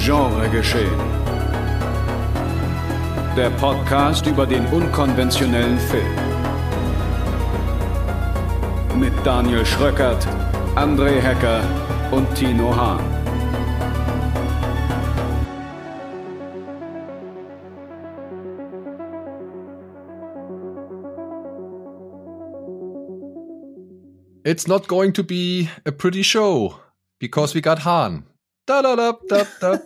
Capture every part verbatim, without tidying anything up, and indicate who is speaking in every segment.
Speaker 1: Genregeschehen. Der Podcast über den unkonventionellen Film. Mit Daniel Schröckert, André Hecker und Tino Hahn.
Speaker 2: It's not going to be a pretty show, because we got Hahn. Da, da, da, da, da,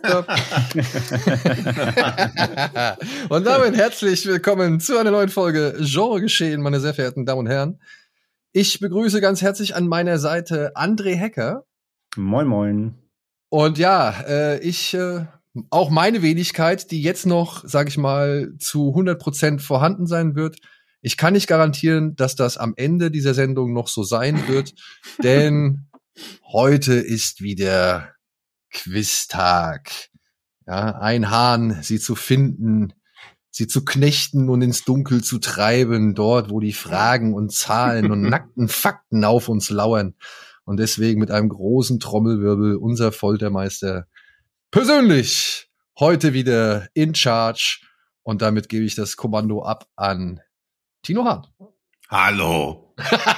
Speaker 2: da. Und damit herzlich willkommen zu einer neuen Folge Genregeschehen, meine sehr verehrten Damen und Herren. Ich begrüße ganz herzlich an meiner Seite André Hecker.
Speaker 3: Moin, moin.
Speaker 2: Und ja, äh, ich, äh, auch meine Wenigkeit, die jetzt noch, sag ich mal, zu hundert Prozent vorhanden sein wird. Ich kann nicht garantieren, dass das am Ende dieser Sendung noch so sein wird, denn heute ist wieder Quiztag. Ja, ein Hahn, sie zu finden, sie zu knechten und ins Dunkel zu treiben, dort, wo die Fragen und Zahlen und nackten Fakten auf uns lauern. Und deswegen mit einem großen Trommelwirbel unser Foltermeister persönlich heute wieder in charge. Und damit gebe ich das Kommando ab an Tino Hahn.
Speaker 4: Hallo.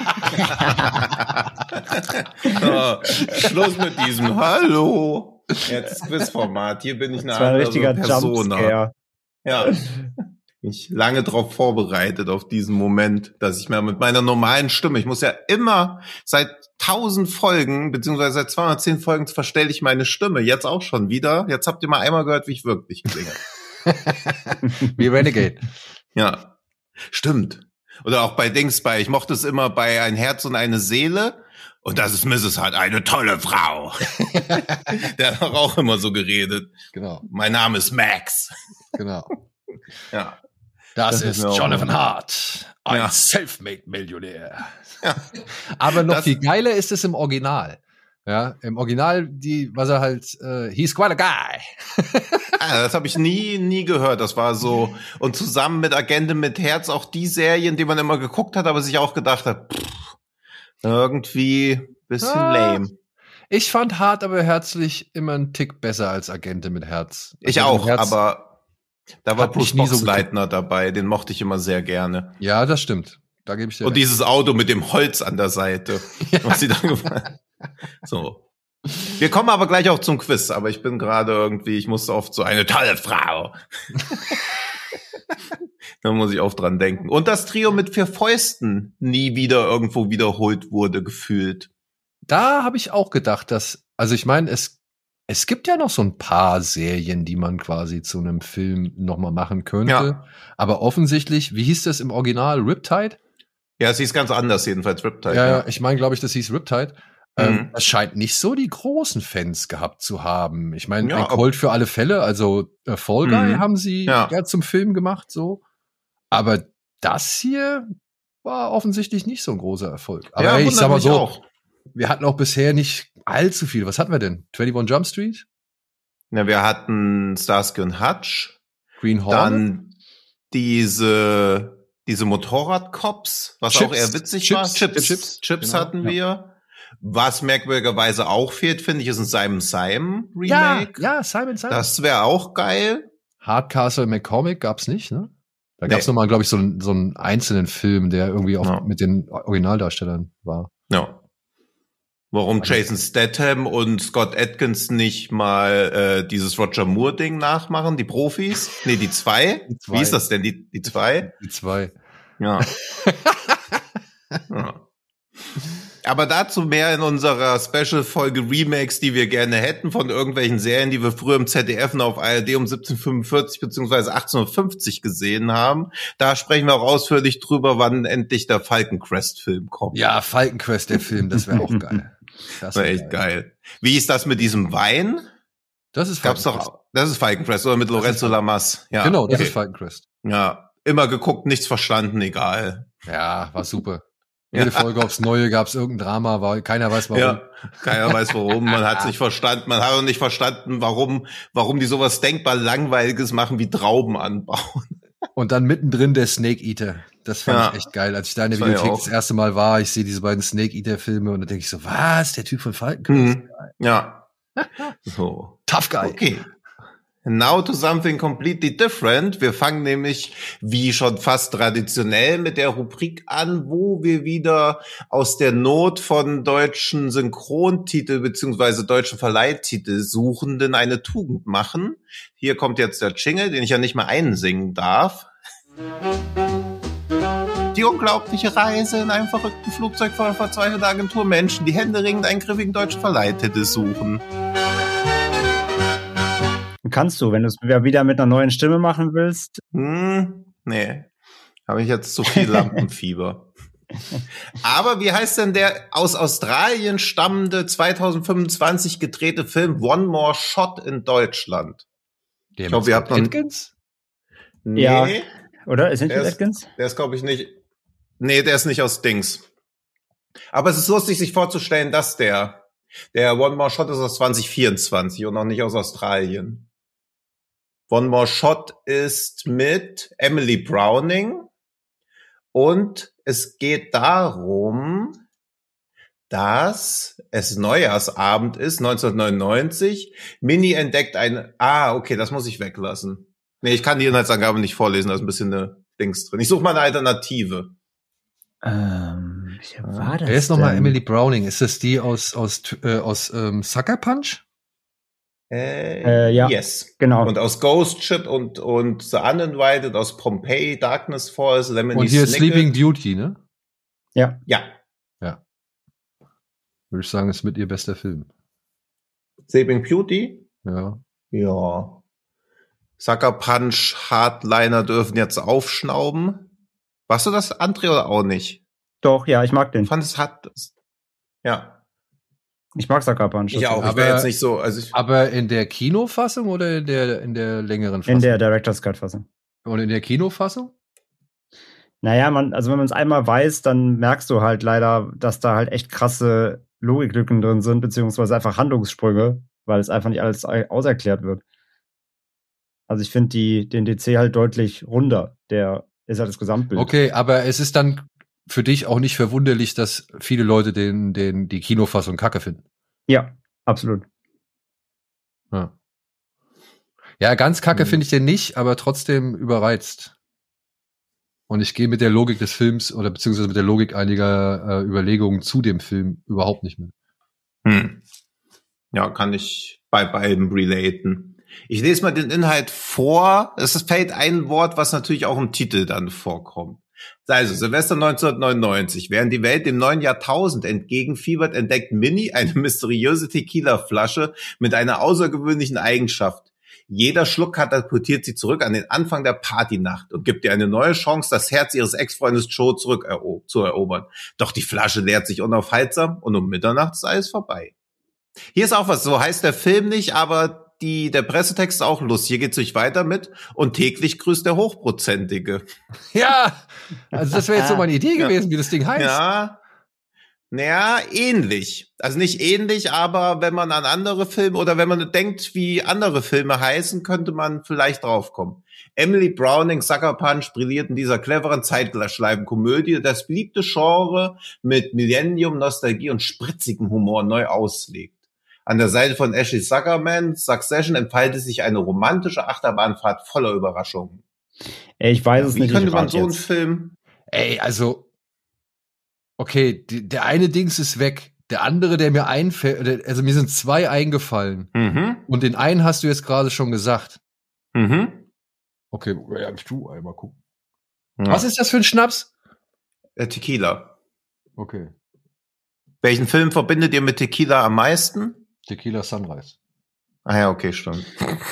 Speaker 4: oh, Schluss mit diesem Hallo. Jetzt Quizformat. Hier bin ich eine
Speaker 3: das war ein
Speaker 4: andere
Speaker 3: richtiger
Speaker 4: Persona.
Speaker 3: Jumpscare.
Speaker 4: Ja. Bin ich lange drauf vorbereitet auf diesen Moment, dass ich mir mit meiner normalen Stimme, ich muss ja immer seit tausend Folgen, beziehungsweise seit zweihundertzehn Folgen verstelle ich meine Stimme. Jetzt auch schon wieder. Jetzt habt ihr mal einmal gehört, wie ich wirklich klinge.
Speaker 2: Wie Renegade.
Speaker 4: Ja. Stimmt. Oder auch bei Dings bei, ich mochte es immer bei Ein Herz und eine Seele. Und das ist Misses Hart, eine tolle Frau. Der hat auch immer so geredet.
Speaker 2: Genau.
Speaker 4: Mein Name ist Max.
Speaker 2: Genau.
Speaker 4: Ja.
Speaker 2: Das,
Speaker 4: Das
Speaker 2: ist
Speaker 4: ist
Speaker 2: Jonathan Hart, ein
Speaker 4: Ja.
Speaker 2: Selfmade-Millionär.
Speaker 4: Ja.
Speaker 2: Aber noch
Speaker 4: Das-
Speaker 2: viel geiler ist es im Original. Ja, im Original, die, was er halt, äh, he's quite a guy.
Speaker 4: Ah, das habe ich nie, nie gehört. Das war so. Und zusammen mit Agentin mit Herz auch die Serien, die man immer geguckt hat, aber sich auch gedacht hat, pff, irgendwie bisschen
Speaker 2: Ah.
Speaker 4: lame.
Speaker 2: Ich fand Hart aber herzlich immer einen Tick besser als Agente mit Herz.
Speaker 4: Ich
Speaker 2: Agente
Speaker 4: auch,
Speaker 2: mit Herz-
Speaker 4: aber da war
Speaker 2: hat mich
Speaker 4: Bruce
Speaker 2: nie so
Speaker 4: Boxleitner dabei. Den mochte ich immer sehr gerne.
Speaker 2: Ja, das stimmt. Da gebe ich dir
Speaker 4: Und
Speaker 2: recht.
Speaker 4: dieses Auto mit dem Holz an der Seite. Was sie dann gefallen. So. Wir kommen aber gleich auch zum Quiz, aber ich bin gerade irgendwie, ich musste oft so eine tolle Frau. Da muss ich auch dran denken. Und das Trio mit vier Fäusten nie wieder irgendwo wiederholt wurde, gefühlt.
Speaker 2: Da habe ich auch gedacht, dass, also ich meine, es, es gibt ja noch so ein paar Serien, die man quasi zu einem Film nochmal machen könnte.
Speaker 4: Ja.
Speaker 2: Aber offensichtlich, wie hieß das im Original? Riptide?
Speaker 4: Ja, es hieß ganz anders, jedenfalls Riptide.
Speaker 2: Ja, ja, ich meine, glaube ich, das hieß Riptide. Ähm,
Speaker 4: Mhm.
Speaker 2: das scheint nicht so die großen Fans gehabt zu haben. Ich meine,
Speaker 4: Ja,
Speaker 2: ein
Speaker 4: aber-
Speaker 2: Colt für alle Fälle, also äh, Fall Guy
Speaker 4: Mhm.
Speaker 2: haben sie ja.
Speaker 4: Ja.
Speaker 2: zum Film gemacht, so. Aber das hier war offensichtlich nicht so ein großer Erfolg. Aber
Speaker 4: ja,
Speaker 2: hey, ich
Speaker 4: wundert
Speaker 2: sag mal
Speaker 4: mich
Speaker 2: so,
Speaker 4: auch.
Speaker 2: wir hatten auch bisher nicht allzu viel. Was hatten wir denn? einundzwanzig Jump Street?
Speaker 4: Ja, wir hatten Starsky und Hutch.
Speaker 2: Green Hornet?
Speaker 4: Dann diese, diese Motorradcops, was
Speaker 2: Chips.
Speaker 4: auch eher witzig
Speaker 2: Chips.
Speaker 4: war. Chips,
Speaker 2: Chips.
Speaker 4: Chips
Speaker 2: Genau,
Speaker 4: hatten
Speaker 2: ja.
Speaker 4: wir. Was merkwürdigerweise auch fehlt, finde ich, ist ein Simon Simon
Speaker 2: ja,
Speaker 4: Remake.
Speaker 2: ja, Simon Simon.
Speaker 4: Das wäre auch geil.
Speaker 2: Hardcastle McCormick gab's nicht, ne? Da
Speaker 4: Nee.
Speaker 2: gab's noch mal, glaube ich, so, einen- so einen einzelnen Film, der irgendwie auch
Speaker 4: Ja.
Speaker 2: mit den Originaldarstellern war.
Speaker 4: Ja. Warum Jason Statham und Scott Adkins nicht mal äh, dieses Roger Moore-Ding nachmachen, die Profis? Nee, die zwei.
Speaker 2: Die zwei.
Speaker 4: Wie ist das denn, die, die zwei?
Speaker 2: Die zwei.
Speaker 4: Ja. ja. Aber dazu mehr in unserer Special-Folge Remakes, die wir gerne hätten von irgendwelchen Serien, die wir früher im Z D F und auf A R D um siebzehn Uhr fünfundvierzig beziehungsweise achtzehn Uhr fünfzig gesehen haben. Da sprechen wir auch ausführlich drüber, wann endlich der Falcon Crest-Film kommt.
Speaker 2: Ja, Falcon Quest, der Film, das wäre auch geil. Das
Speaker 4: Das war
Speaker 2: wär
Speaker 4: echt geil. Wie ist das mit diesem Wein?
Speaker 2: Das ist
Speaker 4: Gab's
Speaker 2: Falcon Crest.
Speaker 4: doch, das ist Falcon Crest, oder mit Lorenzo Lamas. Ja,
Speaker 2: Genau, das
Speaker 4: okay.
Speaker 2: ist Falcon Crest.
Speaker 4: Ja, immer geguckt, nichts verstanden, egal.
Speaker 2: Ja, war super. Jede Folge aufs Neue gab's irgendein Drama, war, keiner weiß warum.
Speaker 4: Ja, keiner weiß warum, man hat's nicht verstanden, man hat auch nicht verstanden, warum, warum die sowas denkbar Langweiliges machen wie Trauben anbauen.
Speaker 2: Und dann mittendrin der Snake Eater. Das fand
Speaker 4: Ja.
Speaker 2: ich echt geil. Als ich da in der
Speaker 4: Das fand ich
Speaker 2: Videothek
Speaker 4: auch.
Speaker 2: das erste Mal war, ich sehe diese beiden Snake Eater Filme und dann denke ich so, was? Der Typ von Falcon Crest?
Speaker 4: Mhm. Ja. So.
Speaker 2: Tough Guy.
Speaker 4: Okay. Now to something completely different. Wir fangen nämlich, wie schon fast traditionell, mit der Rubrik an, wo wir wieder aus der Not von deutschen Synchrontitel beziehungsweise deutschen Verleihtitel Suchenden eine Tugend machen. Hier kommt jetzt der Jingle, den ich ja nicht mehr einsingen darf. Die unglaubliche Reise in einem verrückten Flugzeug voller verzweifelter Agenturmenschen, die händeringend einen griffigen deutschen Verleihtitel suchen.
Speaker 3: Kannst du, wenn du es wieder mit einer neuen Stimme machen willst?
Speaker 4: Hm, nee, habe ich jetzt zu viel Lampenfieber. Aber wie heißt denn der aus Australien stammende zwanzig fünfundzwanzig gedrehte Film One More Shot in Deutschland?
Speaker 2: Der
Speaker 4: ich glaube, ihr habt noch...
Speaker 2: Atkins?
Speaker 4: Nee,
Speaker 3: ja, oder? Ist nicht
Speaker 4: der
Speaker 3: mit
Speaker 4: ist,
Speaker 3: Atkins?
Speaker 4: Der ist, glaube ich, nicht... Nee, der ist nicht aus Dings. Aber es ist lustig, sich vorzustellen, dass der... Der One More Shot ist aus zwanzig vierundzwanzig und noch nicht aus Australien. One More Shot ist mit Emily Browning und es geht darum, dass es Neujahrsabend ist, neunzehnhundertneunundneunzig. Minnie entdeckt eine... Ah, okay, das muss ich weglassen. Nee, ich kann die Inhaltsangabe nicht vorlesen, da ist ein bisschen eine Dings drin. Ich suche mal eine Alternative.
Speaker 3: Ähm, wer war das
Speaker 2: Wer ist nochmal
Speaker 3: denn?
Speaker 2: Emily Browning? Ist das die aus, aus, äh, aus ähm, Sucker Punch?
Speaker 4: Äh,
Speaker 3: Äh, ja,
Speaker 4: yes.
Speaker 3: genau.
Speaker 4: Und aus Ghost Ship und, und The Uninvited, aus Pompeii, Darkness Falls, Lemony
Speaker 2: Und hier
Speaker 4: Snicket.
Speaker 2: Sleeping Beauty, ne?
Speaker 3: Ja.
Speaker 4: Ja.
Speaker 2: Ja. Würde ich sagen, ist mit ihr bester Film.
Speaker 4: Sleeping Beauty?
Speaker 2: Ja.
Speaker 4: Ja. Sucker Punch, Hardliner dürfen jetzt aufschnauben. Warst du das, André, oder auch nicht?
Speaker 3: Doch, ja, ich mag den.
Speaker 4: Ich fand es hat, ja.
Speaker 3: Ich mag Sucker Punch.
Speaker 4: Ich auch. Ich
Speaker 2: Aber-
Speaker 4: wäre jetzt nicht so, also ich,
Speaker 2: Aber in der Kinofassung oder in der, in der längeren Fassung?
Speaker 3: In der Director's Cut-Fassung.
Speaker 2: Und in der Kinofassung?
Speaker 3: Naja, man, also wenn man es einmal weiß, dann merkst du halt leider, dass da halt echt krasse Logiklücken drin sind, beziehungsweise einfach Handlungssprünge, weil es einfach nicht alles au- auserklärt wird. Also ich finde die den D C halt deutlich runder. Der ist halt das Gesamtbild.
Speaker 2: Okay, aber es ist dann für dich auch nicht verwunderlich, dass viele Leute den, den, die Kinofassung kacke finden.
Speaker 3: Ja, absolut.
Speaker 2: Ja, ja ganz kacke
Speaker 4: Mhm.
Speaker 2: finde ich den nicht, aber trotzdem überreizt. Und ich gehe mit der Logik des Films oder beziehungsweise mit der Logik einiger äh, Überlegungen zu dem Film überhaupt nicht mit.
Speaker 4: hm. Ja, kann ich bei beiden relaten. Ich lese mal den Inhalt vor. Es fällt ein Wort, was natürlich auch im Titel dann vorkommt. Also, Silvester neunzehnhundertneunundneunzig. Während die Welt dem neuen Jahrtausend entgegenfiebert, entdeckt Minnie eine mysteriöse Tequila-Flasche mit einer außergewöhnlichen Eigenschaft. Jeder Schluck katapultiert sie zurück an den Anfang der Partynacht und gibt ihr eine neue Chance, das Herz ihres Ex-Freundes Joe zurück ero- zu erobern. Doch die Flasche leert sich unaufhaltsam und um Mitternacht ist alles vorbei. Hier ist auch was, so heißt der Film nicht, aber die, der Pressetext ist auch lustig. Hier geht's nicht weiter mit und täglich grüßt der Hochprozentige.
Speaker 2: Ja, also das wäre jetzt so meine Idee
Speaker 4: Ja.
Speaker 2: gewesen, wie das Ding heißt.
Speaker 4: Ja, naja, ähnlich. Also nicht ähnlich, aber wenn man an andere Filme oder wenn man denkt, wie andere Filme heißen, könnte man vielleicht draufkommen. Emily Browning, Sucker Punch brilliert in dieser cleveren Zeitschleifen-Komödie, das beliebte Genre mit Millennium, Nostalgie und spritzigem Humor neu auslegt. An der Seite von Ashley Zuckerman, Succession, entfaltet sich eine romantische Achterbahnfahrt voller Überraschungen.
Speaker 3: Ey, ich weiß es
Speaker 4: Wie
Speaker 3: nicht.
Speaker 4: könnte
Speaker 3: ich
Speaker 4: man
Speaker 3: warte
Speaker 4: so einen
Speaker 3: jetzt.
Speaker 4: Film...
Speaker 2: Ey, also, okay, die, der eine Dings ist weg. Der andere, der mir einfällt, also mir sind zwei eingefallen.
Speaker 4: Mhm,
Speaker 2: Und den einen hast du jetzt gerade schon gesagt.
Speaker 4: mhm.
Speaker 2: Okay, ja, du einmal gucken.
Speaker 4: Ja.
Speaker 2: Was ist das für ein Schnaps?
Speaker 4: Äh, Tequila.
Speaker 2: Okay.
Speaker 4: Welchen Film verbindet ihr mit Tequila am meisten?
Speaker 2: Tequila Sunrise.
Speaker 4: Ah ja, okay, stimmt.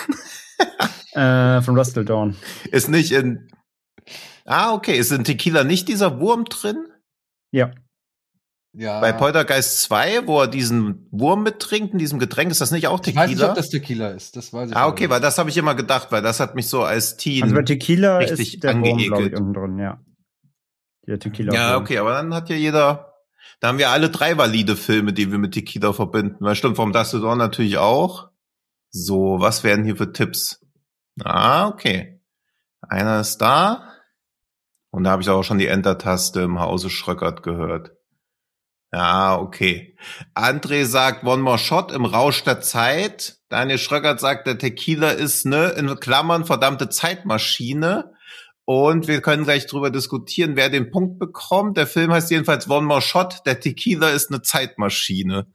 Speaker 3: Äh, von Rustle Dawn.
Speaker 4: Ist nicht in... Ah, okay. Ist in Tequila nicht dieser Wurm drin?
Speaker 3: Ja.
Speaker 2: Ja.
Speaker 4: Bei Poltergeist zwei, wo er diesen Wurm mittrinkt in diesem Getränk, ist das nicht auch
Speaker 2: ich
Speaker 4: Tequila?
Speaker 2: weiß nicht, ob das Tequila ist. Das weiß ich
Speaker 4: ah,
Speaker 2: aber
Speaker 4: okay,
Speaker 2: nicht.
Speaker 4: weil das habe ich immer gedacht, weil das hat mich so als Teen...
Speaker 3: Also bei Tequila
Speaker 4: richtig
Speaker 3: ist der Wurm, glaube ich,
Speaker 4: angeekelt.
Speaker 3: unten drin, ja. Der Tequila.
Speaker 4: ja, okay, aber dann hat ja jeder... Da haben wir alle drei valide Filme, die wir mit Tequila verbinden. Weil stimmt, vom Dusty Dawn natürlich auch. So, was wären hier für Tipps? Ah, okay. Einer ist da. Und da habe ich auch schon die Enter-Taste im Hause Schröckert gehört. Ja, okay. André sagt One More Shot im Rausch der Zeit. Daniel Schröckert sagt, der Tequila ist ne, in Klammern, verdammte Zeitmaschine. Und wir können gleich drüber diskutieren, wer den Punkt bekommt. Der Film heißt jedenfalls One More Shot. Der Tequila ist eine Zeitmaschine.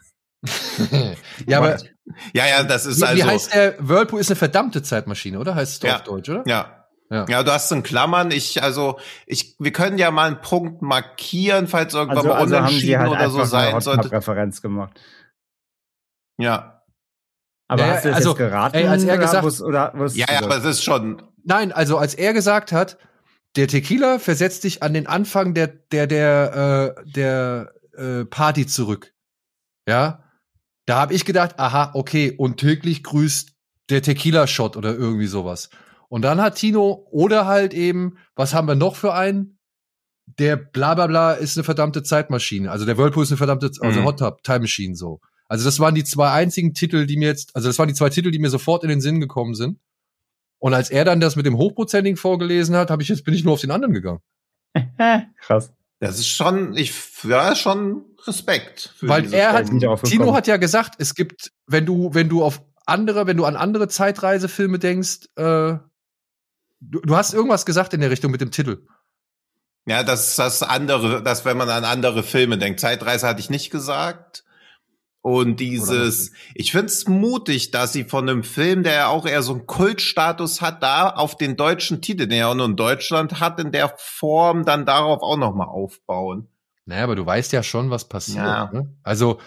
Speaker 2: Ja, aber
Speaker 4: Ja, ja, das ist
Speaker 2: wie,
Speaker 4: also.
Speaker 2: wie heißt der? Whirlpool ist eine verdammte Zeitmaschine, oder? Heißt es doch
Speaker 4: Ja.
Speaker 2: auf Deutsch, oder?
Speaker 4: Ja.
Speaker 2: Ja.
Speaker 4: Ja, du hast in Klammern. Ich, also, ich, wir können ja mal einen Punkt markieren, falls irgendwann
Speaker 3: Also,
Speaker 4: mal
Speaker 3: also haben sie
Speaker 4: unentschieden
Speaker 3: halt
Speaker 4: oder so
Speaker 3: einfach
Speaker 4: sein
Speaker 3: eine
Speaker 4: sollte.
Speaker 3: Hotcup-Referenz gemacht.
Speaker 4: Ja.
Speaker 3: Aber
Speaker 2: Ja,
Speaker 3: hast du das
Speaker 2: also,
Speaker 3: jetzt geraten?
Speaker 2: ey, als er
Speaker 3: oder
Speaker 2: gesagt-
Speaker 3: wus- oder wusstest
Speaker 4: Ja,
Speaker 3: du
Speaker 4: ja,
Speaker 3: das?
Speaker 4: aber es ist schon.
Speaker 2: Nein, also als er gesagt hat, der Tequila versetzt dich an den Anfang der der der äh, der äh, Party zurück. Ja, da habe ich gedacht, aha, okay, und täglich grüßt der Tequila-Shot oder irgendwie sowas. Und dann hat Tino oder halt eben, was haben wir noch für einen? Der bla bla bla ist eine verdammte Zeitmaschine. Also der Whirlpool ist eine verdammte, also
Speaker 4: Mhm.
Speaker 2: Hot Tub Time Machine so. Also das waren die zwei einzigen Titel, die mir jetzt, also das waren die zwei Titel, die mir sofort in den Sinn gekommen sind. Und als er dann das mit dem Hochprozentigen vorgelesen hat, habe ich jetzt bin ich nur auf den anderen gegangen.
Speaker 3: Krass.
Speaker 4: Das ist schon, ich, ja, schon Respekt. Für
Speaker 2: Weil
Speaker 4: diese
Speaker 2: er hat,
Speaker 4: Frau.
Speaker 3: Nicht drauf
Speaker 2: Tino
Speaker 3: gekommen.
Speaker 2: hat ja gesagt, es gibt, wenn du, wenn du auf andere, wenn du an andere Zeitreisefilme denkst, äh, du, du hast irgendwas gesagt in der Richtung mit dem Titel.
Speaker 4: Ja, das ist das andere, das, wenn man an andere Filme denkt. Zeitreise hatte ich nicht gesagt. Und dieses, ich find's mutig, dass sie von einem Film, der ja auch eher so einen Kultstatus hat, da auf den deutschen Titel, den er auch nur in Deutschland hat, in der Form dann darauf auch noch mal aufbauen.
Speaker 2: Naja, aber du weißt ja schon, was passiert.
Speaker 4: Ja.
Speaker 2: Ne? Also,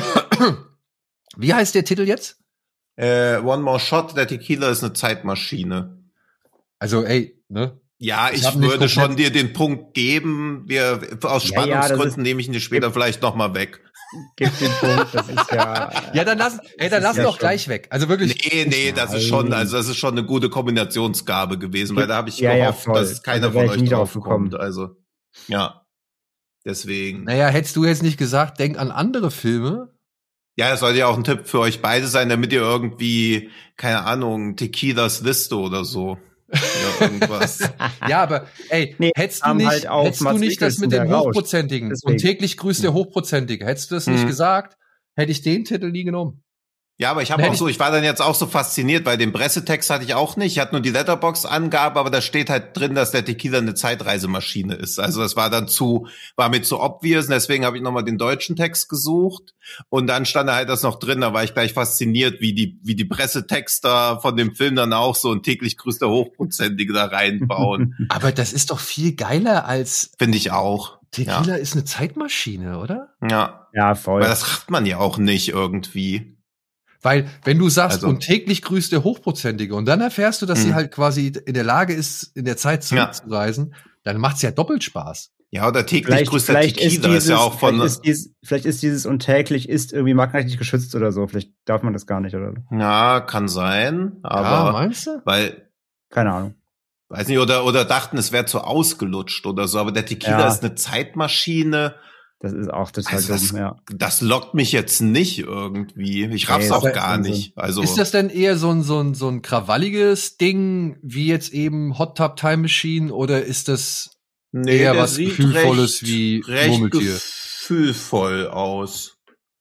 Speaker 2: wie heißt der Titel jetzt?
Speaker 4: Äh, One More Shot, der Tequila ist eine Zeitmaschine.
Speaker 2: Also, ey, ne?
Speaker 4: Ja,
Speaker 2: Ich
Speaker 4: ich
Speaker 2: hab nicht
Speaker 4: würde
Speaker 2: komplett-
Speaker 4: schon dir den Punkt geben. Wir, aus
Speaker 3: Ja, ja, das
Speaker 4: Spannungsgründen
Speaker 3: ist-
Speaker 4: nehme ich ihn dir später vielleicht noch mal weg.
Speaker 3: Gib den Punkt, das ist ja.
Speaker 2: Ja, dann lass, ey, dann
Speaker 3: Das
Speaker 2: lass
Speaker 3: ist ja
Speaker 2: doch
Speaker 3: schon-
Speaker 2: gleich weg. Also wirklich.
Speaker 4: Nee, nee, das ist schon, also das ist schon eine gute Kombinationsgabe gewesen, weil da habe ich
Speaker 3: Ja, ja,
Speaker 4: gehofft,
Speaker 3: voll.
Speaker 4: dass keiner
Speaker 3: Also wär
Speaker 4: von
Speaker 3: ich
Speaker 4: euch
Speaker 3: nie
Speaker 4: drauf
Speaker 3: drauf gekommen.
Speaker 4: kommt. Also, ja. Deswegen.
Speaker 2: Naja, hättest du jetzt nicht gesagt, denk an andere Filme?
Speaker 4: Ja, es sollte ja auch ein Tipp für euch beide sein, damit ihr irgendwie, keine Ahnung, Tequilas Liste oder so. Oder irgendwas.
Speaker 2: Ja, aber ey,
Speaker 3: Nee,
Speaker 2: hättest du
Speaker 3: haben
Speaker 2: nicht,
Speaker 3: halt auch
Speaker 2: hättest du
Speaker 3: Mats
Speaker 2: nicht das mit
Speaker 3: Mikkelsen,
Speaker 2: dem
Speaker 3: der Rausch.
Speaker 2: Hochprozentigen
Speaker 3: Deswegen.
Speaker 2: und täglich grüßt der Hochprozentige, hättest du das nicht
Speaker 4: Mhm.
Speaker 2: gesagt, hätte ich den Titel nie genommen.
Speaker 4: Ja, aber ich habe
Speaker 2: Nee,
Speaker 4: auch
Speaker 2: ich-
Speaker 4: so, ich war dann jetzt auch so fasziniert, weil den Pressetext hatte ich auch nicht. Ich hatte nur die Letterbox-Angabe, aber da steht halt drin, dass der Tequila eine Zeitreisemaschine ist. Also das war dann zu, war mir zu obvious und deswegen habe ich nochmal den deutschen Text gesucht und dann stand da halt das noch drin. Da war ich gleich fasziniert, wie die, wie die Pressetexter von dem Film dann auch so ein täglich grüßt der Hochprozentige da reinbauen.
Speaker 2: Aber das ist doch viel geiler als
Speaker 4: Finde ich auch.
Speaker 2: Tequila ist eine Zeitmaschine, oder?
Speaker 4: Ja,
Speaker 3: Ja, voll.
Speaker 4: weil das hat man ja auch nicht irgendwie.
Speaker 2: Weil, wenn du sagst,
Speaker 4: Also-
Speaker 2: und täglich grüßt der Hochprozentige und dann erfährst du, dass sie
Speaker 4: Mhm.
Speaker 2: halt quasi in der Lage ist, in der Zeit zurückzureisen, dann macht's ja doppelt Spaß.
Speaker 4: Ja, oder täglich
Speaker 3: Vielleicht,
Speaker 4: grüßt der
Speaker 3: vielleicht, ist
Speaker 4: Tequila
Speaker 3: dieses,
Speaker 4: ist ja auch von.
Speaker 3: vielleicht, ist dieses, vielleicht ist dieses und täglich ist irgendwie markenrechtlich geschützt oder so. Vielleicht darf man das gar nicht oder so.
Speaker 4: Ja, kann sein,
Speaker 2: ja,
Speaker 4: aber
Speaker 2: meinst du?
Speaker 4: weil,
Speaker 3: Keine Ahnung.
Speaker 4: weiß nicht, oder oder dachten, es wäre zu ausgelutscht oder so, aber der Tequila
Speaker 3: Ja.
Speaker 4: ist eine Zeitmaschine.
Speaker 3: Das ist auch total
Speaker 4: Also das,
Speaker 3: dumm, ja.
Speaker 4: das lockt mich jetzt nicht irgendwie. Ich raff's
Speaker 3: Nee,
Speaker 4: auch
Speaker 2: aber-
Speaker 4: gar nicht. Also
Speaker 2: Ist das denn eher so ein, so ein, so ein krawalliges Ding, wie jetzt eben Hot Tub Time Machine, oder ist das
Speaker 4: nee,
Speaker 2: eher
Speaker 4: der
Speaker 2: was
Speaker 4: sieht
Speaker 2: Gefühlvolles
Speaker 4: recht,
Speaker 2: wie
Speaker 4: recht
Speaker 2: Murmeltier?
Speaker 4: gefühlvoll aus.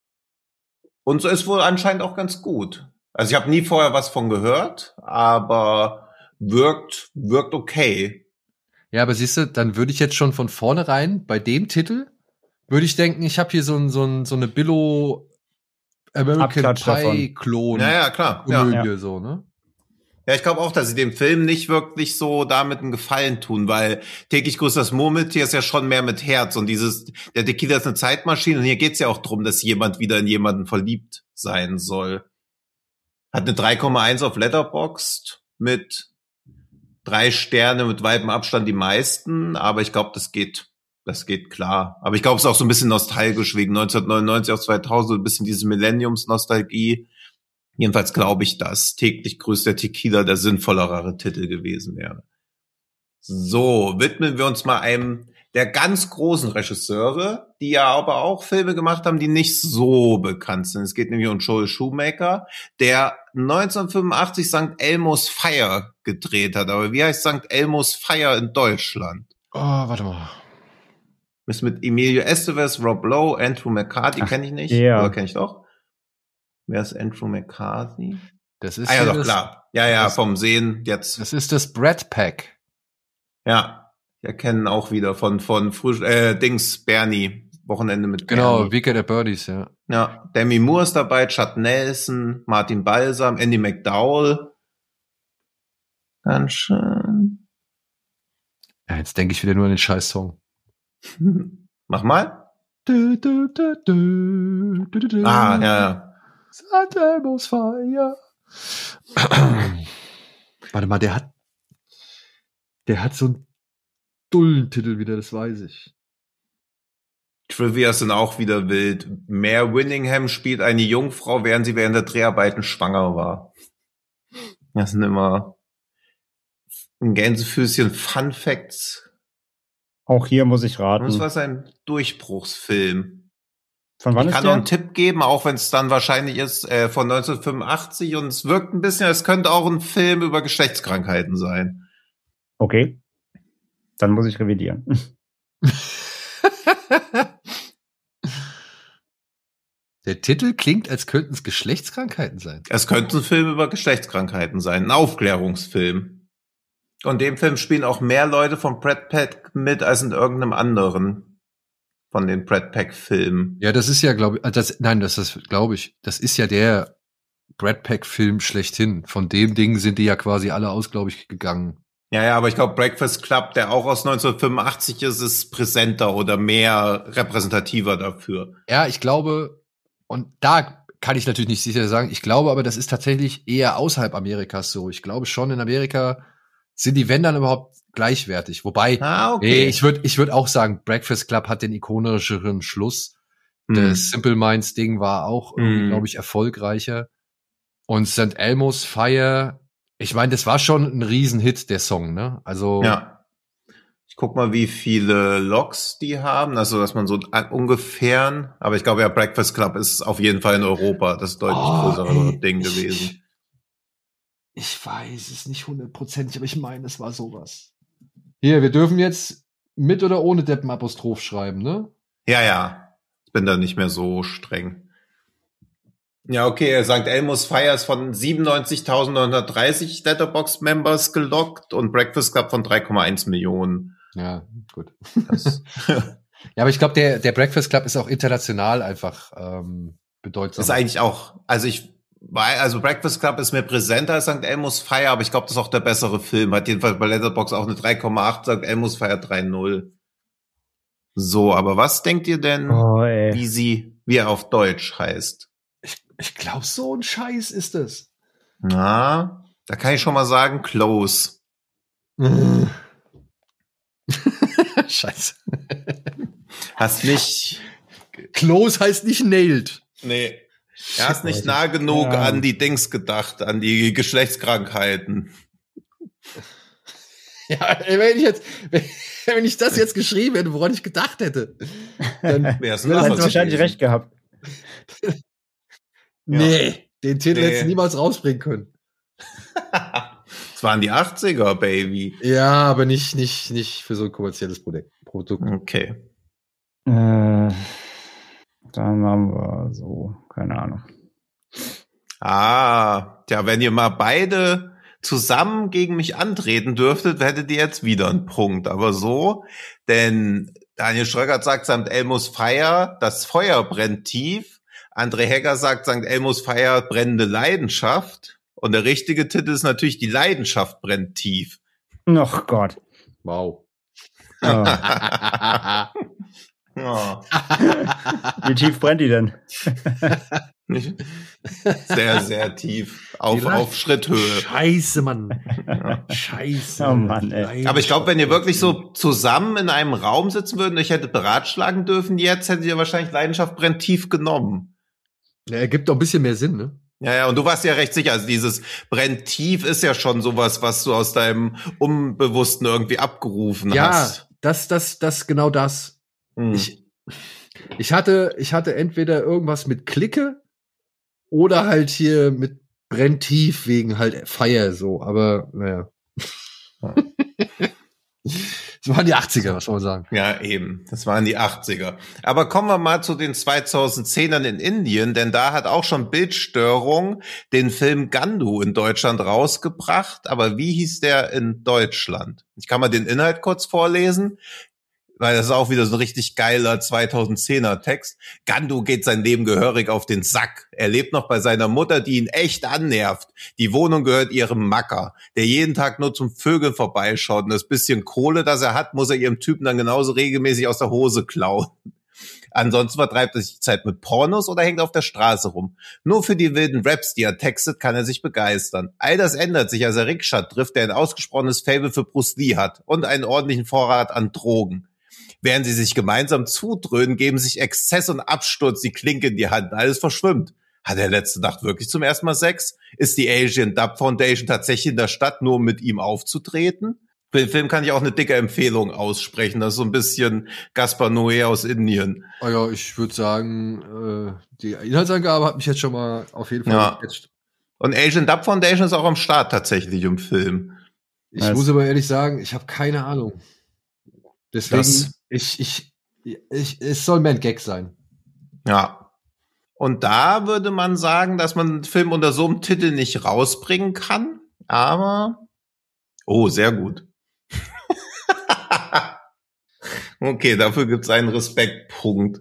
Speaker 4: Und so ist wohl anscheinend auch ganz gut. Also ich habe nie vorher was von gehört, aber wirkt wirkt okay.
Speaker 2: Ja, aber siehst du, dann würde ich jetzt schon von vornherein bei dem Titel, würde ich denken, ich habe hier so, ein, so, ein, so eine Billo American
Speaker 3: Abklatsch davon.
Speaker 2: Pie-Klon.
Speaker 4: Ja, ja, klar. Ja.
Speaker 2: Komödie, so, ne?
Speaker 4: Ja, ich glaube auch, dass sie dem Film nicht wirklich so damit einen Gefallen tun, weil täglich grüßt das Murmeltier ist ja schon mehr mit Herz und dieses, der Tequila ist eine Zeitmaschine und hier geht's ja auch drum, dass jemand wieder in jemanden verliebt sein soll. Hat eine drei Komma eins auf Letterboxd mit drei Sterne mit weitem Abstand die meisten, aber ich glaube, das geht, das geht klar. Aber ich glaube, es ist auch so ein bisschen nostalgisch wegen neunzehnhundertneunundneunzig auf zweitausend, ein bisschen diese Millenniums-Nostalgie. Jedenfalls glaube ich, dass täglich grüßt der Tequila der sinnvollere Titel gewesen wäre. So, widmen wir uns mal einem der ganz großen Regisseure, die ja aber auch Filme gemacht haben, die nicht so bekannt sind. Es geht nämlich um Joel Schumacher, der neunzehnhundertfünfundachtzig Sankt Elmo's Fire gedreht hat. Aber wie heißt Sankt Elmo's Fire in Deutschland?
Speaker 2: Oh, warte mal.
Speaker 4: Ist mit Emilio Estevez, Rob Lowe, Andrew McCarthy, kenne ich nicht.
Speaker 3: ja.
Speaker 4: Oder kenne ich doch? Wer ist Andrew McCarthy?
Speaker 2: Das ist
Speaker 4: Ah ja,
Speaker 2: hier
Speaker 4: doch,
Speaker 2: das,
Speaker 4: klar. Ja, ja,
Speaker 2: das-
Speaker 4: vom Sehen jetzt.
Speaker 2: Das ist das Brad Pack.
Speaker 4: Ja, wir kennen auch wieder von, von Frisch, äh, Dings, Bernie. Wochenende mit
Speaker 2: Genau,
Speaker 4: Bernie.
Speaker 2: Weekend at Birdies, ja.
Speaker 4: Ja, Demi Moore ist dabei, Chad Nelson, Martin Balsam, Andy McDowell. Ganz schön.
Speaker 2: Ja, jetzt denke ich wieder nur an den scheiß Song.
Speaker 4: Mach mal.
Speaker 2: Du, du, du, du, du, du, du.
Speaker 4: Ah, ja, ja.
Speaker 2: Saint Elmo's Fire. Warte mal, der hat der hat so einen Dullentitel wieder, das weiß ich.
Speaker 4: Trivia sind auch wieder wild. Mare Winningham spielt eine Jungfrau, während sie während der Dreharbeiten schwanger war. Das sind immer ein Gänsefüßchen Fun Facts.
Speaker 3: Auch hier muss ich raten.
Speaker 4: Das war sein Durchbruchsfilm.
Speaker 3: Von wann
Speaker 4: Ich
Speaker 3: ist
Speaker 4: kann noch
Speaker 3: der?
Speaker 4: einen Tipp geben, auch wenn es dann wahrscheinlich ist, äh, von neunzehnhundertfünfundachtzig, und es wirkt ein bisschen, es könnte auch ein Film über Geschlechtskrankheiten sein.
Speaker 3: Okay. Dann muss ich revidieren.
Speaker 2: Der Titel klingt, als könnten es Geschlechtskrankheiten sein.
Speaker 4: Es könnte ein Film über Geschlechtskrankheiten sein, ein Aufklärungsfilm. Und in dem Film spielen auch mehr Leute von Brad Pack mit als in irgendeinem anderen von den Brad Pack-Filmen.
Speaker 2: Ja, das ist ja, glaube ich, das, nein, das ist, glaube ich, das ist ja der Brad Pack-Film schlechthin. Von dem Ding sind die ja quasi alle aus, glaube ich, gegangen.
Speaker 4: Ja, ja, aber ich glaube, Breakfast Club, der auch aus neunzehnhundertfünfundachtzig ist, ist präsenter oder mehr repräsentativer dafür.
Speaker 2: Ja, ich glaube, und da kann ich natürlich nicht sicher sagen, ich glaube aber, das ist tatsächlich eher außerhalb Amerikas so. Ich glaube schon, in Amerika sind die wenn dann überhaupt gleichwertig. Wobei,
Speaker 4: Ah, okay.
Speaker 2: nee, ich würde ich würd auch sagen, Breakfast Club hat den ikonischeren Schluss.
Speaker 4: Hm.
Speaker 2: Das Simple Minds Ding war auch,
Speaker 4: Hm.
Speaker 2: glaube ich, erfolgreicher. Und Saint Elmo's Fire, ich meine, das war schon ein Riesenhit, der Song, ne? Also,
Speaker 4: Ja. Ich guck mal, wie viele Logs die haben, also dass man so an- ungefähr, aber ich glaube ja, Breakfast Club ist auf jeden Fall in Europa das deutlich
Speaker 2: Oh,
Speaker 4: größere
Speaker 2: ey,
Speaker 4: Ding
Speaker 2: ich-
Speaker 4: gewesen.
Speaker 2: ich weiß es nicht hundertprozentig, aber ich meine, es war sowas. Hier, wir dürfen jetzt mit oder ohne Deppenapostroph schreiben, ne?
Speaker 4: Ja, ja. Ich bin da nicht mehr so streng. Ja, okay, Sankt Elmo's Fire ist von siebenundneunzigtausendneunhundertdreißig Letterboxd-Members gelockt und Breakfast Club von drei Komma eins Millionen.
Speaker 2: Ja, gut.
Speaker 4: Das
Speaker 2: Ja, aber ich glaube, der, der Breakfast Club ist auch international einfach ähm, bedeutsam.
Speaker 4: ist eigentlich auch, also ich, weil, also Breakfast Club ist mir präsenter als Sankt Elmo's Fire, aber ich glaube, das ist auch der bessere Film. Hat jedenfalls bei Letterboxd auch eine drei Komma acht, Sankt Elmo's Fire drei Komma null. So, aber was denkt ihr denn,
Speaker 3: Oh, ey.
Speaker 4: wie sie, wie er auf Deutsch heißt?
Speaker 2: ich ich glaube, so ein Scheiß ist es.
Speaker 4: Na, da kann ich schon mal sagen, close.
Speaker 2: Scheiße.
Speaker 4: Hast nicht,
Speaker 2: Close heißt nicht nailed.
Speaker 4: nee, er hast nicht nah genug
Speaker 3: Ja.
Speaker 4: an die Dings gedacht, an die Geschlechtskrankheiten.
Speaker 2: Ja, ey, wenn ich jetzt, wenn, wenn ich das jetzt geschrieben hätte, woran ich gedacht hätte, dann,
Speaker 4: Wär's
Speaker 3: Du hast
Speaker 4: anders
Speaker 3: wahrscheinlich
Speaker 4: gewesen.
Speaker 3: recht gehabt.
Speaker 2: nee, den Titel
Speaker 4: Nee.
Speaker 2: hättest du niemals rausbringen können.
Speaker 4: Das waren die achtziger, Baby.
Speaker 2: Ja, aber nicht, nicht, nicht für so ein kommerzielles Produkt. Produkt.
Speaker 4: Okay.
Speaker 3: Äh, dann haben wir so, keine Ahnung.
Speaker 4: Ah, ja, wenn ihr mal beide zusammen gegen mich antreten dürftet, hättet ihr jetzt wieder einen Punkt. Aber so, denn Daniel Schröckert sagt Sankt Elmo's Fire, das Feuer brennt tief. André Hegger sagt Sankt Elmo's Fire, brennende Leidenschaft. Und der richtige Titel ist natürlich die Leidenschaft brennt tief.
Speaker 3: Ach Gott.
Speaker 2: Wow.
Speaker 3: Oh.
Speaker 4: Ja.
Speaker 3: Wie tief brennt die denn?
Speaker 4: Sehr, sehr tief. Auf,
Speaker 2: Die Leid-
Speaker 4: auf Schritthöhe.
Speaker 2: Scheiße, Mann. Scheiße.
Speaker 3: Oh Mann, ey.
Speaker 4: Aber ich glaube, wenn ihr wirklich so zusammen in einem Raum sitzen würdet und euch hättet beratschlagen dürfen jetzt, hättet ihr wahrscheinlich Leidenschaft brennt tief genommen.
Speaker 2: Ja, ergibt doch ein bisschen mehr Sinn, ne?
Speaker 4: Ja, ja, und du warst ja recht sicher, also dieses brennt tief ist ja schon sowas, was du aus deinem Unbewussten irgendwie abgerufen
Speaker 2: Ja,
Speaker 4: hast.
Speaker 2: das, das, das, genau das.
Speaker 4: Hm.
Speaker 2: Ich, ich hatte, ich hatte entweder irgendwas mit Clique oder halt hier mit brennt tief wegen halt Feier so, aber naja. Das waren die achtziger, was soll man sagen.
Speaker 4: Ja, eben. Das waren die achtziger. Aber kommen wir mal zu den zweitausendzehnern in Indien, denn da hat auch schon Bildstörung den Film Gandu in Deutschland rausgebracht. Aber wie hieß der in Deutschland? Ich kann mal den Inhalt kurz vorlesen, weil das ist auch wieder so ein richtig geiler zweitausendzehner Text. Gandu geht sein Leben gehörig auf den Sack. Er lebt noch bei seiner Mutter, die ihn echt annervt. Die Wohnung gehört ihrem Macker, der jeden Tag nur zum Vögeln vorbeischaut. Und das bisschen Kohle, das er hat, muss er ihrem Typen dann genauso regelmäßig aus der Hose klauen. Ansonsten vertreibt er sich die Zeit mit Pornos oder hängt auf der Straße rum. Nur für die wilden Raps, die er textet, kann er sich begeistern. All das ändert sich, als er Rikshat trifft, der ein ausgesprochenes Faible für Bruce Lee hat und einen ordentlichen Vorrat an Drogen. Während sie sich gemeinsam zudröhnen, geben sich Exzess und Absturz die Klinke in die Hand. Alles verschwimmt. Hat er letzte Nacht wirklich zum ersten Mal Sex? Ist die Asian Dub Foundation tatsächlich in der Stadt, nur um mit ihm aufzutreten? Für den Film kann ich auch eine dicke Empfehlung aussprechen. Das ist so ein bisschen Gaspar Noé aus Indien.
Speaker 2: Oh ja, ich würde sagen, äh, die Inhaltsangabe hat mich jetzt schon mal auf jeden Fall
Speaker 4: Ja.
Speaker 2: gecatcht.
Speaker 4: Und Asian Dub Foundation ist auch am Start tatsächlich im Film.
Speaker 2: Ich
Speaker 3: Nice.
Speaker 2: muss aber ehrlich sagen, ich habe keine Ahnung. Deswegen,
Speaker 4: Das-
Speaker 2: ich, ich, ich, es soll mehr ein Gag sein.
Speaker 4: Ja. Und da würde man sagen, dass man einen Film unter so einem Titel nicht rausbringen kann. Aber, oh, sehr gut. Okay, dafür gibt's einen Respektpunkt.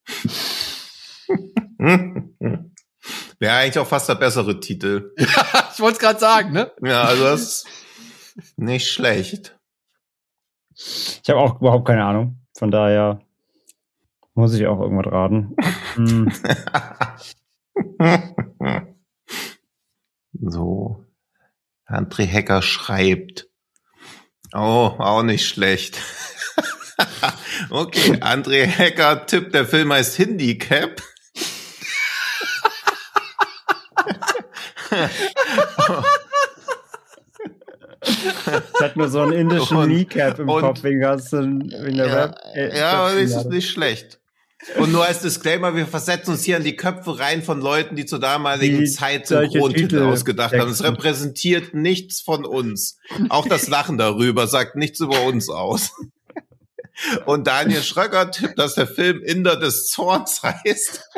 Speaker 4: Wäre eigentlich auch fast der bessere Titel.
Speaker 2: Ich wollte es gerade sagen, ne?
Speaker 4: Ja, also das ist nicht schlecht.
Speaker 3: Ich habe auch überhaupt keine Ahnung. Von daher muss ich auch irgendwas raten. Hm.
Speaker 4: So. André Hecker schreibt. Oh, auch nicht schlecht. Okay, André Hecker tippt, der Film heißt Handicap.
Speaker 3: Ich hatte nur so einen indischen
Speaker 4: Und-
Speaker 3: Kneecap im
Speaker 4: und-
Speaker 3: Kopf wegen, ganzen- wegen der
Speaker 4: Ja,
Speaker 3: Rap. äh,
Speaker 4: ja, aber das ist
Speaker 3: Rap-
Speaker 4: nicht schlecht. Und nur als Disclaimer, wir versetzen uns hier in die Köpfe rein von Leuten, die zur damaligen
Speaker 3: Die
Speaker 4: Zeit
Speaker 3: solche
Speaker 4: Synchrontitel
Speaker 3: Titel
Speaker 4: ausgedacht haben. Es
Speaker 3: texten.
Speaker 4: repräsentiert nichts von uns. Auch das Lachen darüber sagt nichts über uns aus. Und Daniel Schröcker tippt, dass der Film Inder des Zorns heißt.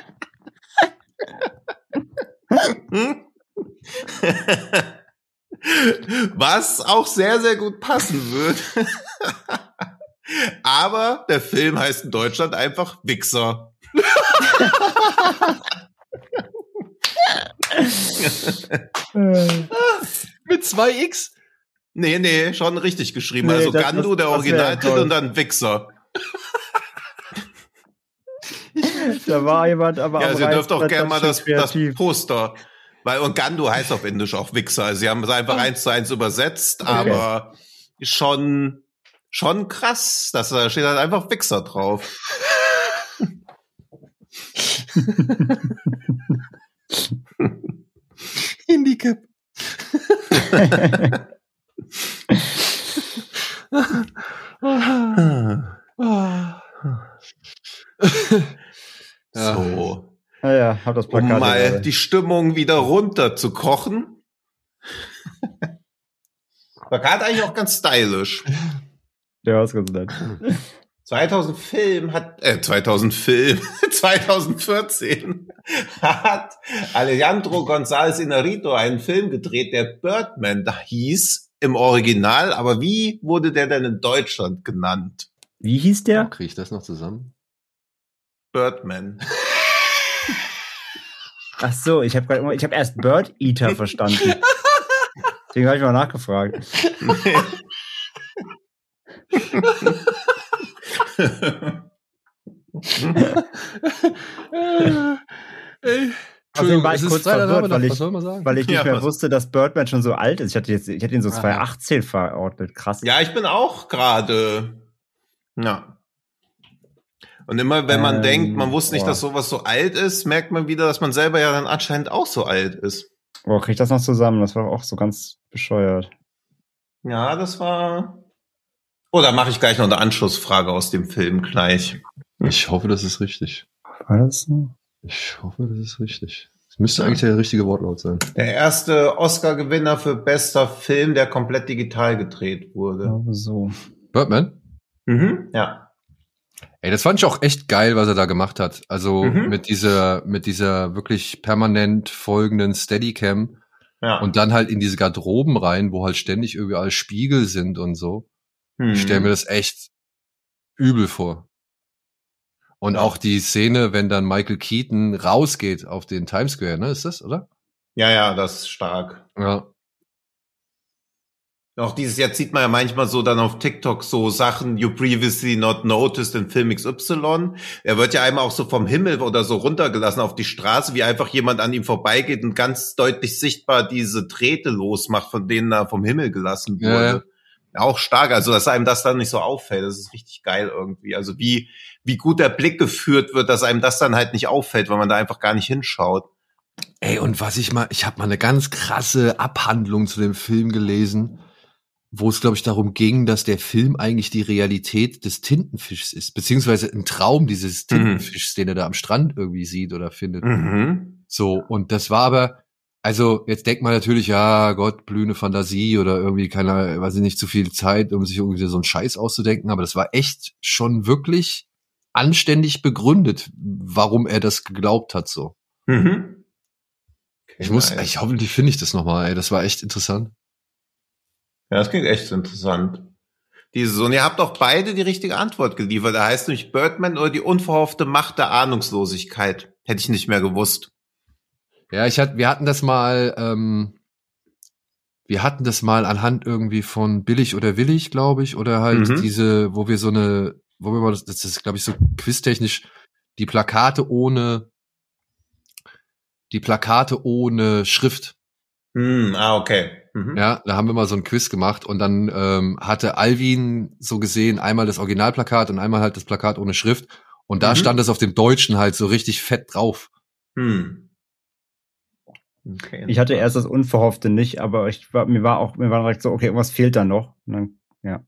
Speaker 4: Was auch sehr, sehr gut passen wird. Aber der Film heißt in Deutschland einfach Wichser.
Speaker 3: Äh,
Speaker 2: Mit zwei X?
Speaker 4: Nee, nee, schon richtig geschrieben.
Speaker 3: Nee,
Speaker 4: also
Speaker 3: das-
Speaker 4: Gandu,
Speaker 3: das-
Speaker 4: der
Speaker 3: das wär
Speaker 4: Originaltitel
Speaker 3: toll.
Speaker 4: und dann Wichser.
Speaker 3: Da war jemand aber
Speaker 4: Ja,
Speaker 3: am
Speaker 4: also ihr dürft auch
Speaker 3: Reißbrett
Speaker 4: gerne mal
Speaker 3: ganz
Speaker 4: das,
Speaker 3: schön
Speaker 4: das
Speaker 3: kreativ.
Speaker 4: Poster. Weil, und Gandu heißt auf Indisch auch Wichser. Also sie haben es einfach eins zu eins übersetzt, aber schon, schon krass, dass da steht halt einfach Wichser drauf.
Speaker 2: Handicap. Ah. Ja.
Speaker 4: So.
Speaker 3: Ja, ja, hab das
Speaker 4: Um
Speaker 3: Plakat.
Speaker 4: mal
Speaker 3: gerade.
Speaker 4: die Stimmung wieder runter zu kochen. Plakat eigentlich auch ganz stylisch.
Speaker 3: Ja, ist ganz nett.
Speaker 4: zweitausend Film hat, äh, zweitausend Film, zweitausendvierzehn hat Alejandro González Iñárritu einen Film gedreht, der Birdman da hieß im Original. Aber wie wurde der denn in Deutschland genannt?
Speaker 3: Wie hieß
Speaker 2: Ja.
Speaker 3: der?
Speaker 2: Kriege ich das noch zusammen?
Speaker 4: Birdman.
Speaker 3: Ach so, ich habe gerade immer, ich habe erst Bird Eater verstanden. Deswegen habe ich mal nachgefragt.
Speaker 2: Ey.
Speaker 3: Außerdem war
Speaker 2: es
Speaker 3: ich
Speaker 2: ist
Speaker 3: kurz
Speaker 2: Freitagnachmittag,
Speaker 3: verwirrt, weil ich-
Speaker 2: was soll man sagen?
Speaker 3: Weil ich nicht
Speaker 4: Ja,
Speaker 3: mehr
Speaker 4: was-
Speaker 3: wusste, dass Birdman schon so alt ist. Ich hatte jetzt, ich hatte ihn so
Speaker 2: Aha.
Speaker 3: zwanzig achtzehn verordnet. Krass.
Speaker 4: Ja, ich bin auch gerade. Ja. Und immer, wenn man
Speaker 3: Ähm,
Speaker 4: denkt, man wusste nicht,
Speaker 3: boah.
Speaker 4: dass sowas so alt ist, merkt man wieder, dass man selber ja dann anscheinend auch so alt ist.
Speaker 3: Boah, krieg ich das noch zusammen? Das war auch so ganz bescheuert.
Speaker 4: Ja, das war. Oh, da mache ich gleich noch eine Anschlussfrage aus dem Film gleich.
Speaker 2: Ich hoffe, das ist richtig.
Speaker 3: War das so?
Speaker 2: Ich hoffe, das ist richtig. Das müsste eigentlich der richtige Wortlaut sein.
Speaker 4: Der erste Oscar-Gewinner für bester Film, der komplett digital gedreht
Speaker 3: Ich
Speaker 4: wurde.
Speaker 3: glaube so.
Speaker 2: Birdman?
Speaker 4: Mhm, ja.
Speaker 2: Ey, das fand ich auch echt geil, was er da gemacht hat. Also
Speaker 4: Mhm.
Speaker 2: mit dieser, mit dieser wirklich permanent folgenden Steadicam
Speaker 4: Ja.
Speaker 2: und dann halt in diese Garderoben rein, wo halt ständig überall Spiegel sind und so.
Speaker 4: Mhm.
Speaker 2: Ich stelle mir das echt übel vor. Und
Speaker 4: Ja.
Speaker 2: auch die Szene, wenn dann Michael Keaton rausgeht auf den Times Square, ne, ist das, oder?
Speaker 4: Ja, ja, das ist stark.
Speaker 2: Ja.
Speaker 4: Auch dieses, jetzt sieht man ja manchmal so dann auf TikTok so Sachen, you previously not noticed in Film X Y. Er wird ja einmal auch so vom Himmel oder so runtergelassen auf die Straße, wie einfach jemand an ihm vorbeigeht und ganz deutlich sichtbar diese Drähte losmacht, von denen er vom Himmel gelassen wurde. Ja. Auch stark, also dass einem das dann nicht so auffällt, das ist richtig geil irgendwie. Also wie, wie gut der Blick geführt wird, dass einem das dann halt nicht auffällt, weil man da einfach gar nicht hinschaut.
Speaker 2: Ey, und was ich mal, ich habe mal eine ganz krasse Abhandlung zu dem Film gelesen, wo es, glaube ich, darum ging, dass der Film eigentlich die Realität des Tintenfischs ist, beziehungsweise ein Traum dieses Tintenfischs, mhm. den er da am Strand irgendwie sieht oder findet.
Speaker 4: Mhm.
Speaker 2: So, und das war aber, also jetzt denkt man natürlich, ja, Gott, blühende Fantasie oder irgendwie keine, weiß ich nicht, zu viel Zeit, um sich irgendwie so einen Scheiß auszudenken, aber das war echt schon wirklich anständig begründet, warum er das geglaubt hat, so.
Speaker 4: Mhm. Okay,
Speaker 2: ich muss,
Speaker 4: nice.
Speaker 2: ich hoffentlich finde ich das nochmal, ey, das war echt interessant.
Speaker 4: Ja, das klingt echt interessant. Dieses, und ihr habt auch beide die richtige Antwort geliefert. Da heißt nämlich Birdman oder die unverhoffte Macht der Ahnungslosigkeit. Hätte ich nicht mehr gewusst.
Speaker 2: Ja, ich hatte, wir hatten das mal, ähm, wir hatten das mal anhand irgendwie von Billig oder Willig, glaube ich, oder halt
Speaker 4: Mhm.
Speaker 2: diese, wo wir so eine, wo wir mal, das, das ist, glaube ich, so quiztechnisch, die Plakate ohne, die Plakate ohne Schrift.
Speaker 4: Hm, ah, okay. Mhm.
Speaker 2: Ja, da haben wir mal so ein Quiz gemacht und dann ähm, hatte Alvin so gesehen einmal das Originalplakat und einmal halt das Plakat ohne Schrift und da
Speaker 4: Mhm.
Speaker 2: stand das auf dem Deutschen halt so richtig fett drauf.
Speaker 4: Hm. Okay.
Speaker 3: Ich hatte erst das Unverhoffte nicht, aber ich war, mir war auch, mir war direkt so, okay, irgendwas fehlt da noch. Und dann, ja,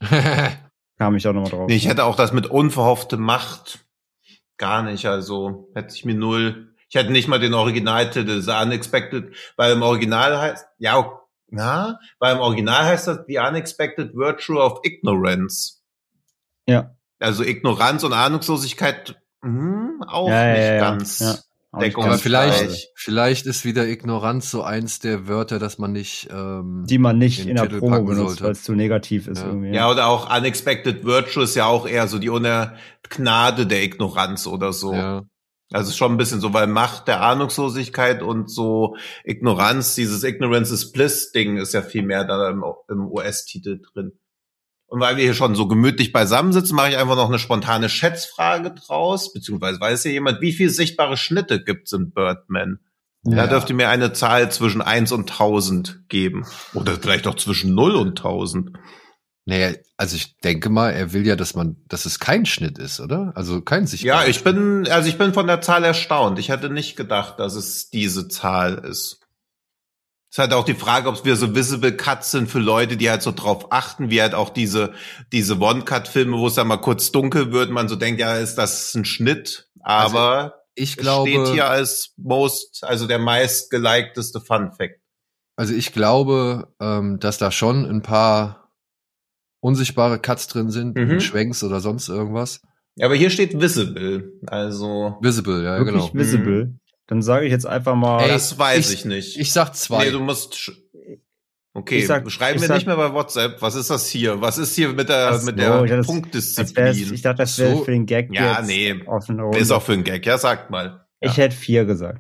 Speaker 3: kam ich auch nochmal drauf.
Speaker 4: Nee, ich hätte auch das mit unverhoffte Macht gar nicht, also hätte ich mir null, ich hätte nicht mal den Originaltitel, The Unexpected, weil im Original heißt, ja, na, weil im Original heißt das The Unexpected Virtue of Ignorance.
Speaker 3: Ja.
Speaker 4: Also Ignoranz und Ahnungslosigkeit, mh, auch
Speaker 3: Ja, ja,
Speaker 4: nicht
Speaker 3: ja, ja.
Speaker 4: ganz
Speaker 3: Ja. Auch nicht
Speaker 4: deckungsgleich.
Speaker 2: Aber
Speaker 3: ganz
Speaker 2: vielleicht,
Speaker 3: gleich.
Speaker 2: vielleicht ist wieder Ignoranz so eins der Wörter, dass man nicht, ähm,
Speaker 3: Die man nicht
Speaker 2: den
Speaker 3: in der
Speaker 2: Titel
Speaker 3: Promo
Speaker 2: packen
Speaker 3: benutzt,
Speaker 2: sollte.
Speaker 3: weil es zu negativ ist
Speaker 2: Ja.
Speaker 3: irgendwie.
Speaker 4: Ja, oder auch Unexpected Virtue ist ja auch eher so die Uner Gnade der Ignoranz oder so.
Speaker 2: Ja.
Speaker 4: Also schon ein bisschen so, weil Macht der Ahnungslosigkeit und so Ignoranz, dieses Ignorance is Bliss Ding ist ja viel mehr da im, im U S-Titel drin. Und weil wir hier schon so gemütlich beisammensitzen, mache ich einfach noch eine spontane Schätzfrage draus, beziehungsweise weiß ja jemand, wie viele sichtbare Schnitte gibt's in Birdman? Da
Speaker 2: Ja.
Speaker 4: dürft ihr mir eine Zahl zwischen eins und tausend geben. Oder vielleicht auch zwischen null und tausend.
Speaker 2: Naja, also ich denke mal, er will ja, dass man, dass es kein Schnitt ist, oder? Also kein sichtbarer
Speaker 4: Ja, ich
Speaker 2: Schnitt.
Speaker 4: bin, also ich bin von der Zahl erstaunt. Ich hätte nicht gedacht, dass es diese Zahl ist. Es ist halt auch die Frage, ob wir so Visible Cuts sind für Leute, die halt so drauf achten, wie halt auch diese, diese One-Cut-Filme, wo es dann mal kurz dunkel wird, man so denkt, ja, ist das ein Schnitt? Aber
Speaker 2: Ich
Speaker 4: es
Speaker 2: glaube,
Speaker 4: steht hier als most, also der meist gelikedeste Fun Fact.
Speaker 2: also ich glaube, ähm, dass da schon ein paar unsichtbare Cuts drin sind,
Speaker 4: Mhm.
Speaker 2: Schwenks oder sonst irgendwas.
Speaker 4: Aber hier steht Visible, also
Speaker 2: Visible, ja,
Speaker 3: Wirklich
Speaker 2: genau.
Speaker 3: visible. Dann sage ich jetzt einfach mal.
Speaker 2: Ey,
Speaker 4: das weiß
Speaker 2: ich-
Speaker 4: ich, nicht.
Speaker 2: Ich sag zwei.
Speaker 4: Nee, du musst. sch- Okay,
Speaker 3: Ich sag-
Speaker 4: schreiben
Speaker 3: ich
Speaker 4: wir
Speaker 3: sag-
Speaker 4: nicht mehr bei WhatsApp. Was ist das hier? Was ist hier mit der,
Speaker 3: Ach so,
Speaker 4: mit
Speaker 3: ich
Speaker 4: der
Speaker 3: dachte, das- Das wär's,
Speaker 4: Punktdisziplin?
Speaker 3: ich dachte, das wäre
Speaker 2: So.
Speaker 3: für den Gag
Speaker 4: Ja,
Speaker 3: jetzt
Speaker 4: nee.
Speaker 3: offen Runde.
Speaker 4: Ist auch für einen Gag. Ja, sagt mal.
Speaker 3: Ich
Speaker 4: Ja.
Speaker 3: hätte vier gesagt.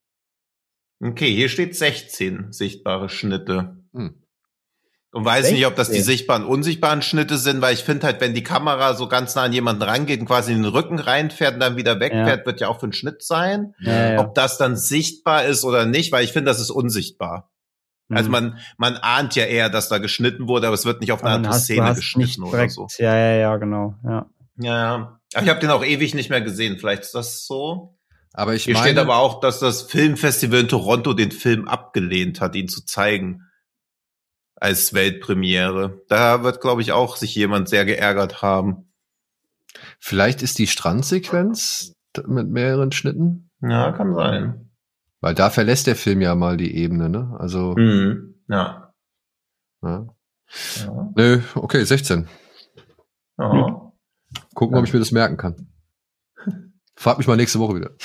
Speaker 4: Okay, hier steht sechzehn sichtbare Schnitte.
Speaker 2: Hm.
Speaker 4: Und weiß nicht, ob das die
Speaker 3: sechzehn.
Speaker 4: sichtbaren, unsichtbaren Schnitte sind, weil ich finde halt, wenn die Kamera so ganz nah an jemanden rangeht und quasi in den Rücken reinfährt und dann wieder wegfährt, wird ja auch für einen Schnitt sein.
Speaker 3: Ja, ja.
Speaker 4: Ob das dann sichtbar ist oder nicht, weil ich finde, das ist unsichtbar. Also
Speaker 3: Mhm.
Speaker 4: man, man ahnt ja eher, dass da geschnitten wurde, aber es wird nicht auf eine
Speaker 3: Aber
Speaker 4: andere
Speaker 3: dann hast- du
Speaker 4: Szene
Speaker 3: hast
Speaker 4: geschnitten
Speaker 3: nicht
Speaker 4: oder
Speaker 3: direkt,
Speaker 4: so.
Speaker 3: Ja, ja, ja, genau. Ja.
Speaker 4: Ja, ja. Aber ich habe den auch ewig nicht mehr gesehen. Vielleicht ist das so.
Speaker 2: Aber ich
Speaker 4: Hier
Speaker 2: meine,
Speaker 4: steht aber auch, dass das Filmfestival in Toronto den Film abgelehnt hat, ihn zu zeigen. Als Weltpremiere. Da wird, glaube ich, auch sich jemand sehr geärgert haben.
Speaker 2: vielleicht ist die Strandsequenz t- mit mehreren Schnitten,
Speaker 4: Ja, kann sein.
Speaker 2: weil da verlässt der Film ja mal die Ebene, ne? Also,
Speaker 4: Mhm. Ja.
Speaker 2: ja.
Speaker 4: ja.
Speaker 2: Nö, okay, sechzehn.
Speaker 4: Oh.
Speaker 2: Gucken, ob ich mir das merken kann. Frag mich mal nächste Woche wieder.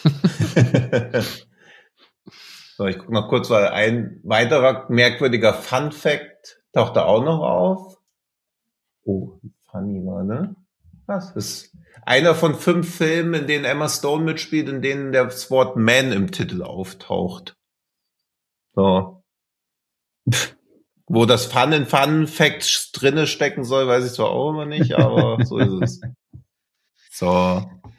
Speaker 4: So, ich gucke noch kurz, weil ein weiterer merkwürdiger Fun-Fact taucht da auch noch auf. Oh, funny war, ne? Das ist einer von fünf Filmen, in denen Emma Stone mitspielt, in denen das Wort Man im Titel auftaucht. So. Wo das Fun in Fun Facts drinne stecken soll, weiß ich zwar auch immer nicht, aber so ist es. So.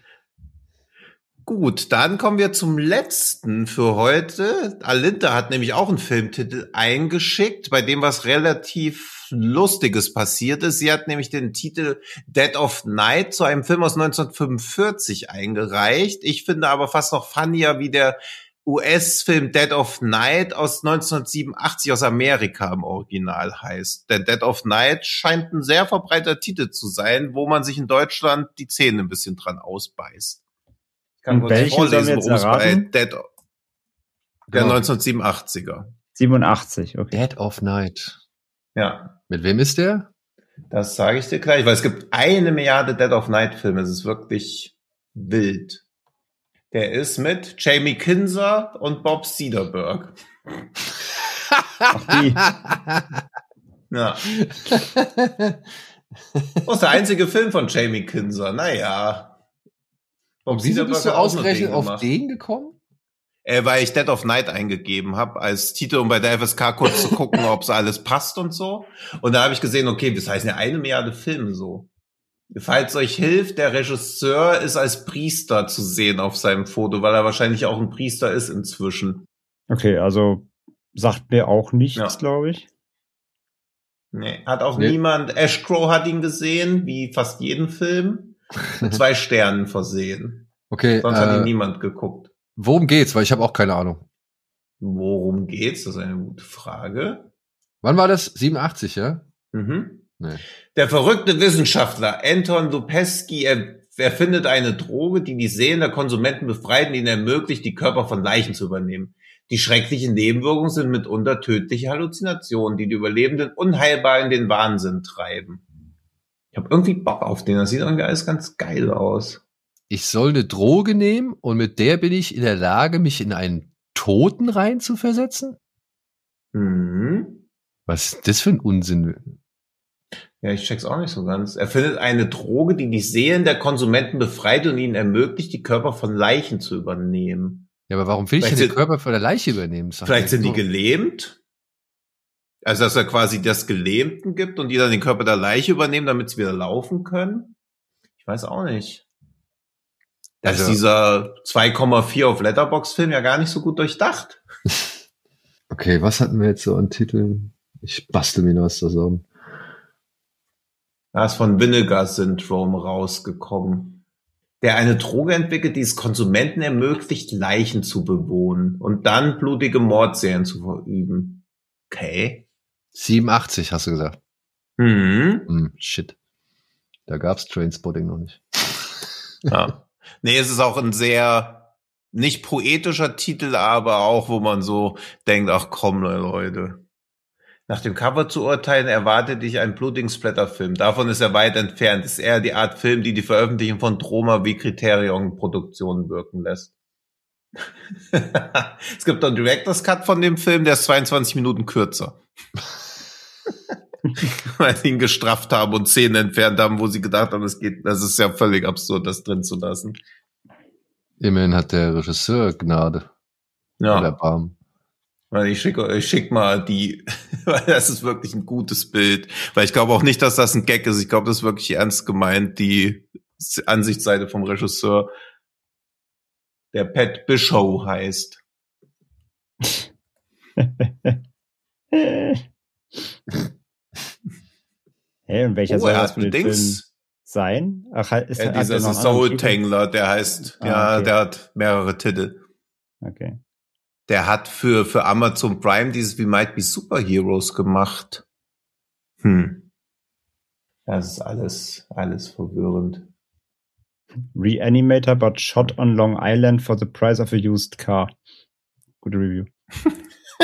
Speaker 4: Gut, dann kommen wir zum letzten für heute. Alinta hat nämlich auch einen Filmtitel eingeschickt, bei dem was relativ Lustiges passiert ist. Sie hat nämlich den Titel Dead of Night zu einem Film aus neunzehnhundertfünfundvierzig eingereicht. Ich finde aber fast noch funnier, wie der U S-Film Dead of Night aus neunzehnhundertsiebenundachtzig aus Amerika im Original heißt. Denn Dead of Night scheint ein sehr verbreiteter Titel zu sein, wo man sich in Deutschland die Zähne ein bisschen dran ausbeißt. Ich kann kurz vorlesen, worum es bei Dead of der genau. neunzehnhundertsiebenundachtziger.
Speaker 3: siebenundachtzig, okay.
Speaker 2: Dead of Night.
Speaker 4: Ja.
Speaker 2: Mit wem ist der?
Speaker 4: Das sage ich dir gleich, weil es gibt eine Milliarde Dead of Night Filme. Es ist wirklich wild. Der ist mit Jamie Kinzer und Bob Sederberg.
Speaker 3: Ach, die.
Speaker 4: Ja. Das ist der einzige Film von Jamie Kinzer. Naja.
Speaker 2: Bob Wieso bist du ausgerechnet auf den gekommen?
Speaker 4: Äh, weil ich Dead of Night eingegeben habe als Titel, um bei der F S K kurz zu gucken, ob es alles passt und so. Und da habe ich gesehen, okay, das heißen ja eine Milliarde Filme so. Falls euch hilft, der Regisseur ist als Priester zu sehen auf seinem Foto, weil er wahrscheinlich auch ein Priester ist inzwischen.
Speaker 3: Okay, also sagt mir auch nichts, ja. glaube ich.
Speaker 4: Nee, hat auch
Speaker 2: nee.
Speaker 4: niemand. Ash Crow hat ihn gesehen, wie fast jeden Film. Mit zwei Sternen versehen.
Speaker 2: Okay.
Speaker 4: Sonst
Speaker 2: äh,
Speaker 4: hat ihn niemand geguckt.
Speaker 2: Worum geht's? Weil ich habe auch keine Ahnung.
Speaker 4: Worum geht's? Das ist eine gute Frage.
Speaker 2: Wann war das? siebenundachtzig, ja?
Speaker 4: Mhm.
Speaker 2: Nee.
Speaker 4: Der verrückte Wissenschaftler Anton Lupesky er, erfindet eine Droge, die die Seelen der Konsumenten befreit und ihnen ermöglicht, die Körper von Leichen zu übernehmen. Die schrecklichen Nebenwirkungen sind mitunter tödliche Halluzinationen, die die Überlebenden unheilbar in den Wahnsinn treiben. Ich habe irgendwie Bock auf den. Das sieht irgendwie alles ganz geil aus.
Speaker 2: Ich soll eine Droge nehmen und mit der bin ich in der Lage, mich in einen Toten rein zu versetzen?
Speaker 4: Mhm.
Speaker 2: Was ist das für ein Unsinn?
Speaker 4: Ja, ich check's auch nicht so ganz. Er findet eine Droge, die die Seelen der Konsumenten befreit und ihnen ermöglicht, die Körper von Leichen zu übernehmen.
Speaker 2: Ja, aber warum will ich denn den Körper von der Leiche übernehmen?
Speaker 4: Vielleicht sind die gelähmt? Also, dass er quasi das Gelähmten gibt und die dann den Körper der Leiche übernehmen, damit sie wieder laufen können? Ich weiß auch nicht. Da also, ist dieser zwei Komma vier auf Letterboxd-Film ja gar nicht so gut durchdacht.
Speaker 2: Okay, was hatten wir jetzt so an Titeln? Ich bastel mir was zusammen.
Speaker 4: Da ist von Vinegar Syndrome rausgekommen. Der eine Droge entwickelt, die es Konsumenten ermöglicht, Leichen zu bewohnen und dann blutige Mordserien zu verüben. Okay.
Speaker 2: siebenundachtzig hast du gesagt.
Speaker 4: Mhm.
Speaker 2: Hm, shit. Da gab's Trainspotting noch nicht.
Speaker 4: Ja. Nee, es ist auch ein sehr nicht poetischer Titel, aber auch, wo man so denkt, ach komm, Leute. Nach dem Cover zu urteilen, erwartet dich ein blutigen Splatterfilm. Davon ist er weit entfernt. Ist eher die Art Film, die die Veröffentlichung von Troma wie Criterion-Produktionen wirken lässt. Es gibt einen Director's Cut von dem Film, der ist zweiundzwanzig Minuten kürzer. Weil sie ihn gestrafft haben und Szenen entfernt haben, wo sie gedacht haben, es geht, das ist ja völlig absurd, das drin zu lassen.
Speaker 2: Immerhin hat der Regisseur Gnade.
Speaker 4: Ja.
Speaker 2: Oder Barm.
Speaker 4: Weil ich schicke ich schick mal die, weil das ist wirklich ein gutes Bild. Weil ich glaube auch nicht, dass das ein Gag ist. Ich glaube, das ist wirklich ernst gemeint, die Ansichtsseite vom Regisseur, der Pat Bischow heißt.
Speaker 3: Hey, und welcher
Speaker 4: oh,
Speaker 3: soll
Speaker 4: er
Speaker 3: das
Speaker 4: hat
Speaker 3: für den
Speaker 4: Dings
Speaker 3: Film sein? Ach, ist,
Speaker 4: ja, dieser Soul Tangler, der heißt, ah, ja, okay. Der hat mehrere Titel.
Speaker 3: Okay.
Speaker 4: Der hat für, für Amazon Prime dieses We Might Be Superheroes gemacht. Hm. Das ist alles, alles verwirrend.
Speaker 3: Reanimator but shot on Long Island for the price of a used car. Gute Review.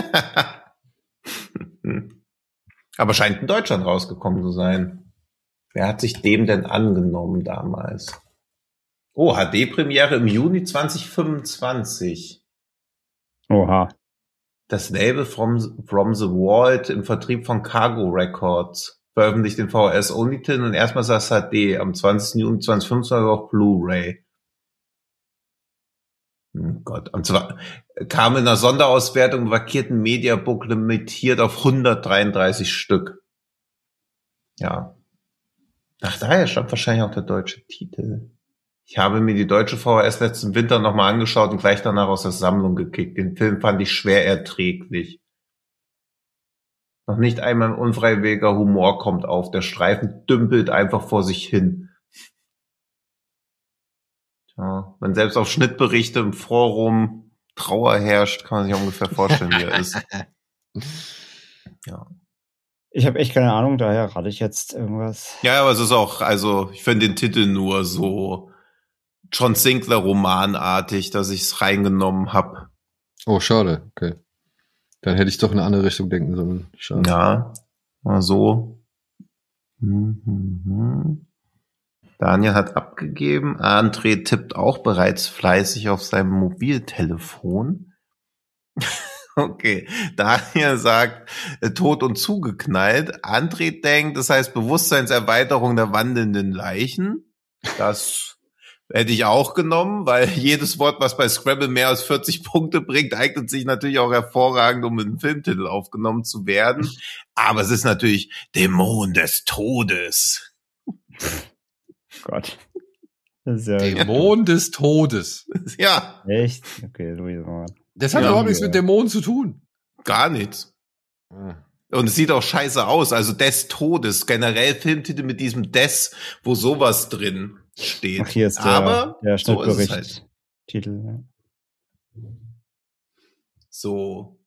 Speaker 4: Aber scheint in Deutschland rausgekommen zu sein. Wer hat sich dem denn angenommen damals? Oh, H D-Premiere im Juni zwanzig fünfundzwanzig.
Speaker 3: Oha.
Speaker 4: Das Label From, From the Vault im Vertrieb von Cargo Records veröffentlicht den V H S-Only-Titel und erstmals das H D am zwanzigsten Juni zwanzig fünfundzwanzig auf Blu-ray. Oh Gott. Und zwar kam in einer Sonderauswertung im markierten Mediabook limitiert auf hundertdreiunddreißig Stück. Ja. Ach, daher stammt wahrscheinlich auch der deutsche Titel. Ich habe mir die deutsche V H S letzten Winter nochmal angeschaut und gleich danach aus der Sammlung gekickt. Den Film fand ich schwer erträglich. Noch nicht einmal ein unfreiwilliger Humor kommt auf. Der Streifen dümpelt einfach vor sich hin. Ja, wenn selbst auf Schnittberichte im Forum Trauer herrscht, kann man sich ungefähr vorstellen, wie er ist. Ja.
Speaker 3: Ich habe echt keine Ahnung, daher rate ich jetzt irgendwas.
Speaker 4: Ja, aber es ist auch, also ich finde den Titel nur so John Sinclair romanartig, dass ich es reingenommen habe.
Speaker 2: Oh, schade. Okay. Dann hätte ich doch in eine andere Richtung denken sollen. Schade.
Speaker 4: Ja, mal so. Mhm. Daniel hat abgegeben. André tippt auch bereits fleißig auf seinem Mobiltelefon. Okay, Daniel sagt, äh, tot und zugeknallt. André denkt, das heißt Bewusstseinserweiterung der wandelnden Leichen. Das hätte ich auch genommen, weil jedes Wort, was bei Scrabble mehr als vierzig Punkte bringt, eignet sich natürlich auch hervorragend, um in einen Filmtitel aufgenommen zu werden. Aber es ist natürlich Dämon des Todes.
Speaker 3: Gott. Das ist ja
Speaker 2: Dämon des Todes.
Speaker 4: Ja.
Speaker 3: echt? Okay, Luis.
Speaker 2: Das hat
Speaker 4: Ja,
Speaker 2: überhaupt nichts
Speaker 3: ja.
Speaker 2: mit Dämonen zu tun.
Speaker 4: Gar nichts.
Speaker 2: Ah.
Speaker 4: Und es sieht auch scheiße aus. Also des Todes. Generell Filmtitel mit diesem des, wo sowas drin steht.
Speaker 3: Ach, hier ist der,
Speaker 4: Aber
Speaker 3: der
Speaker 4: so ist es
Speaker 3: Schnittbericht.
Speaker 4: halt.
Speaker 3: Titel, ja.
Speaker 4: So.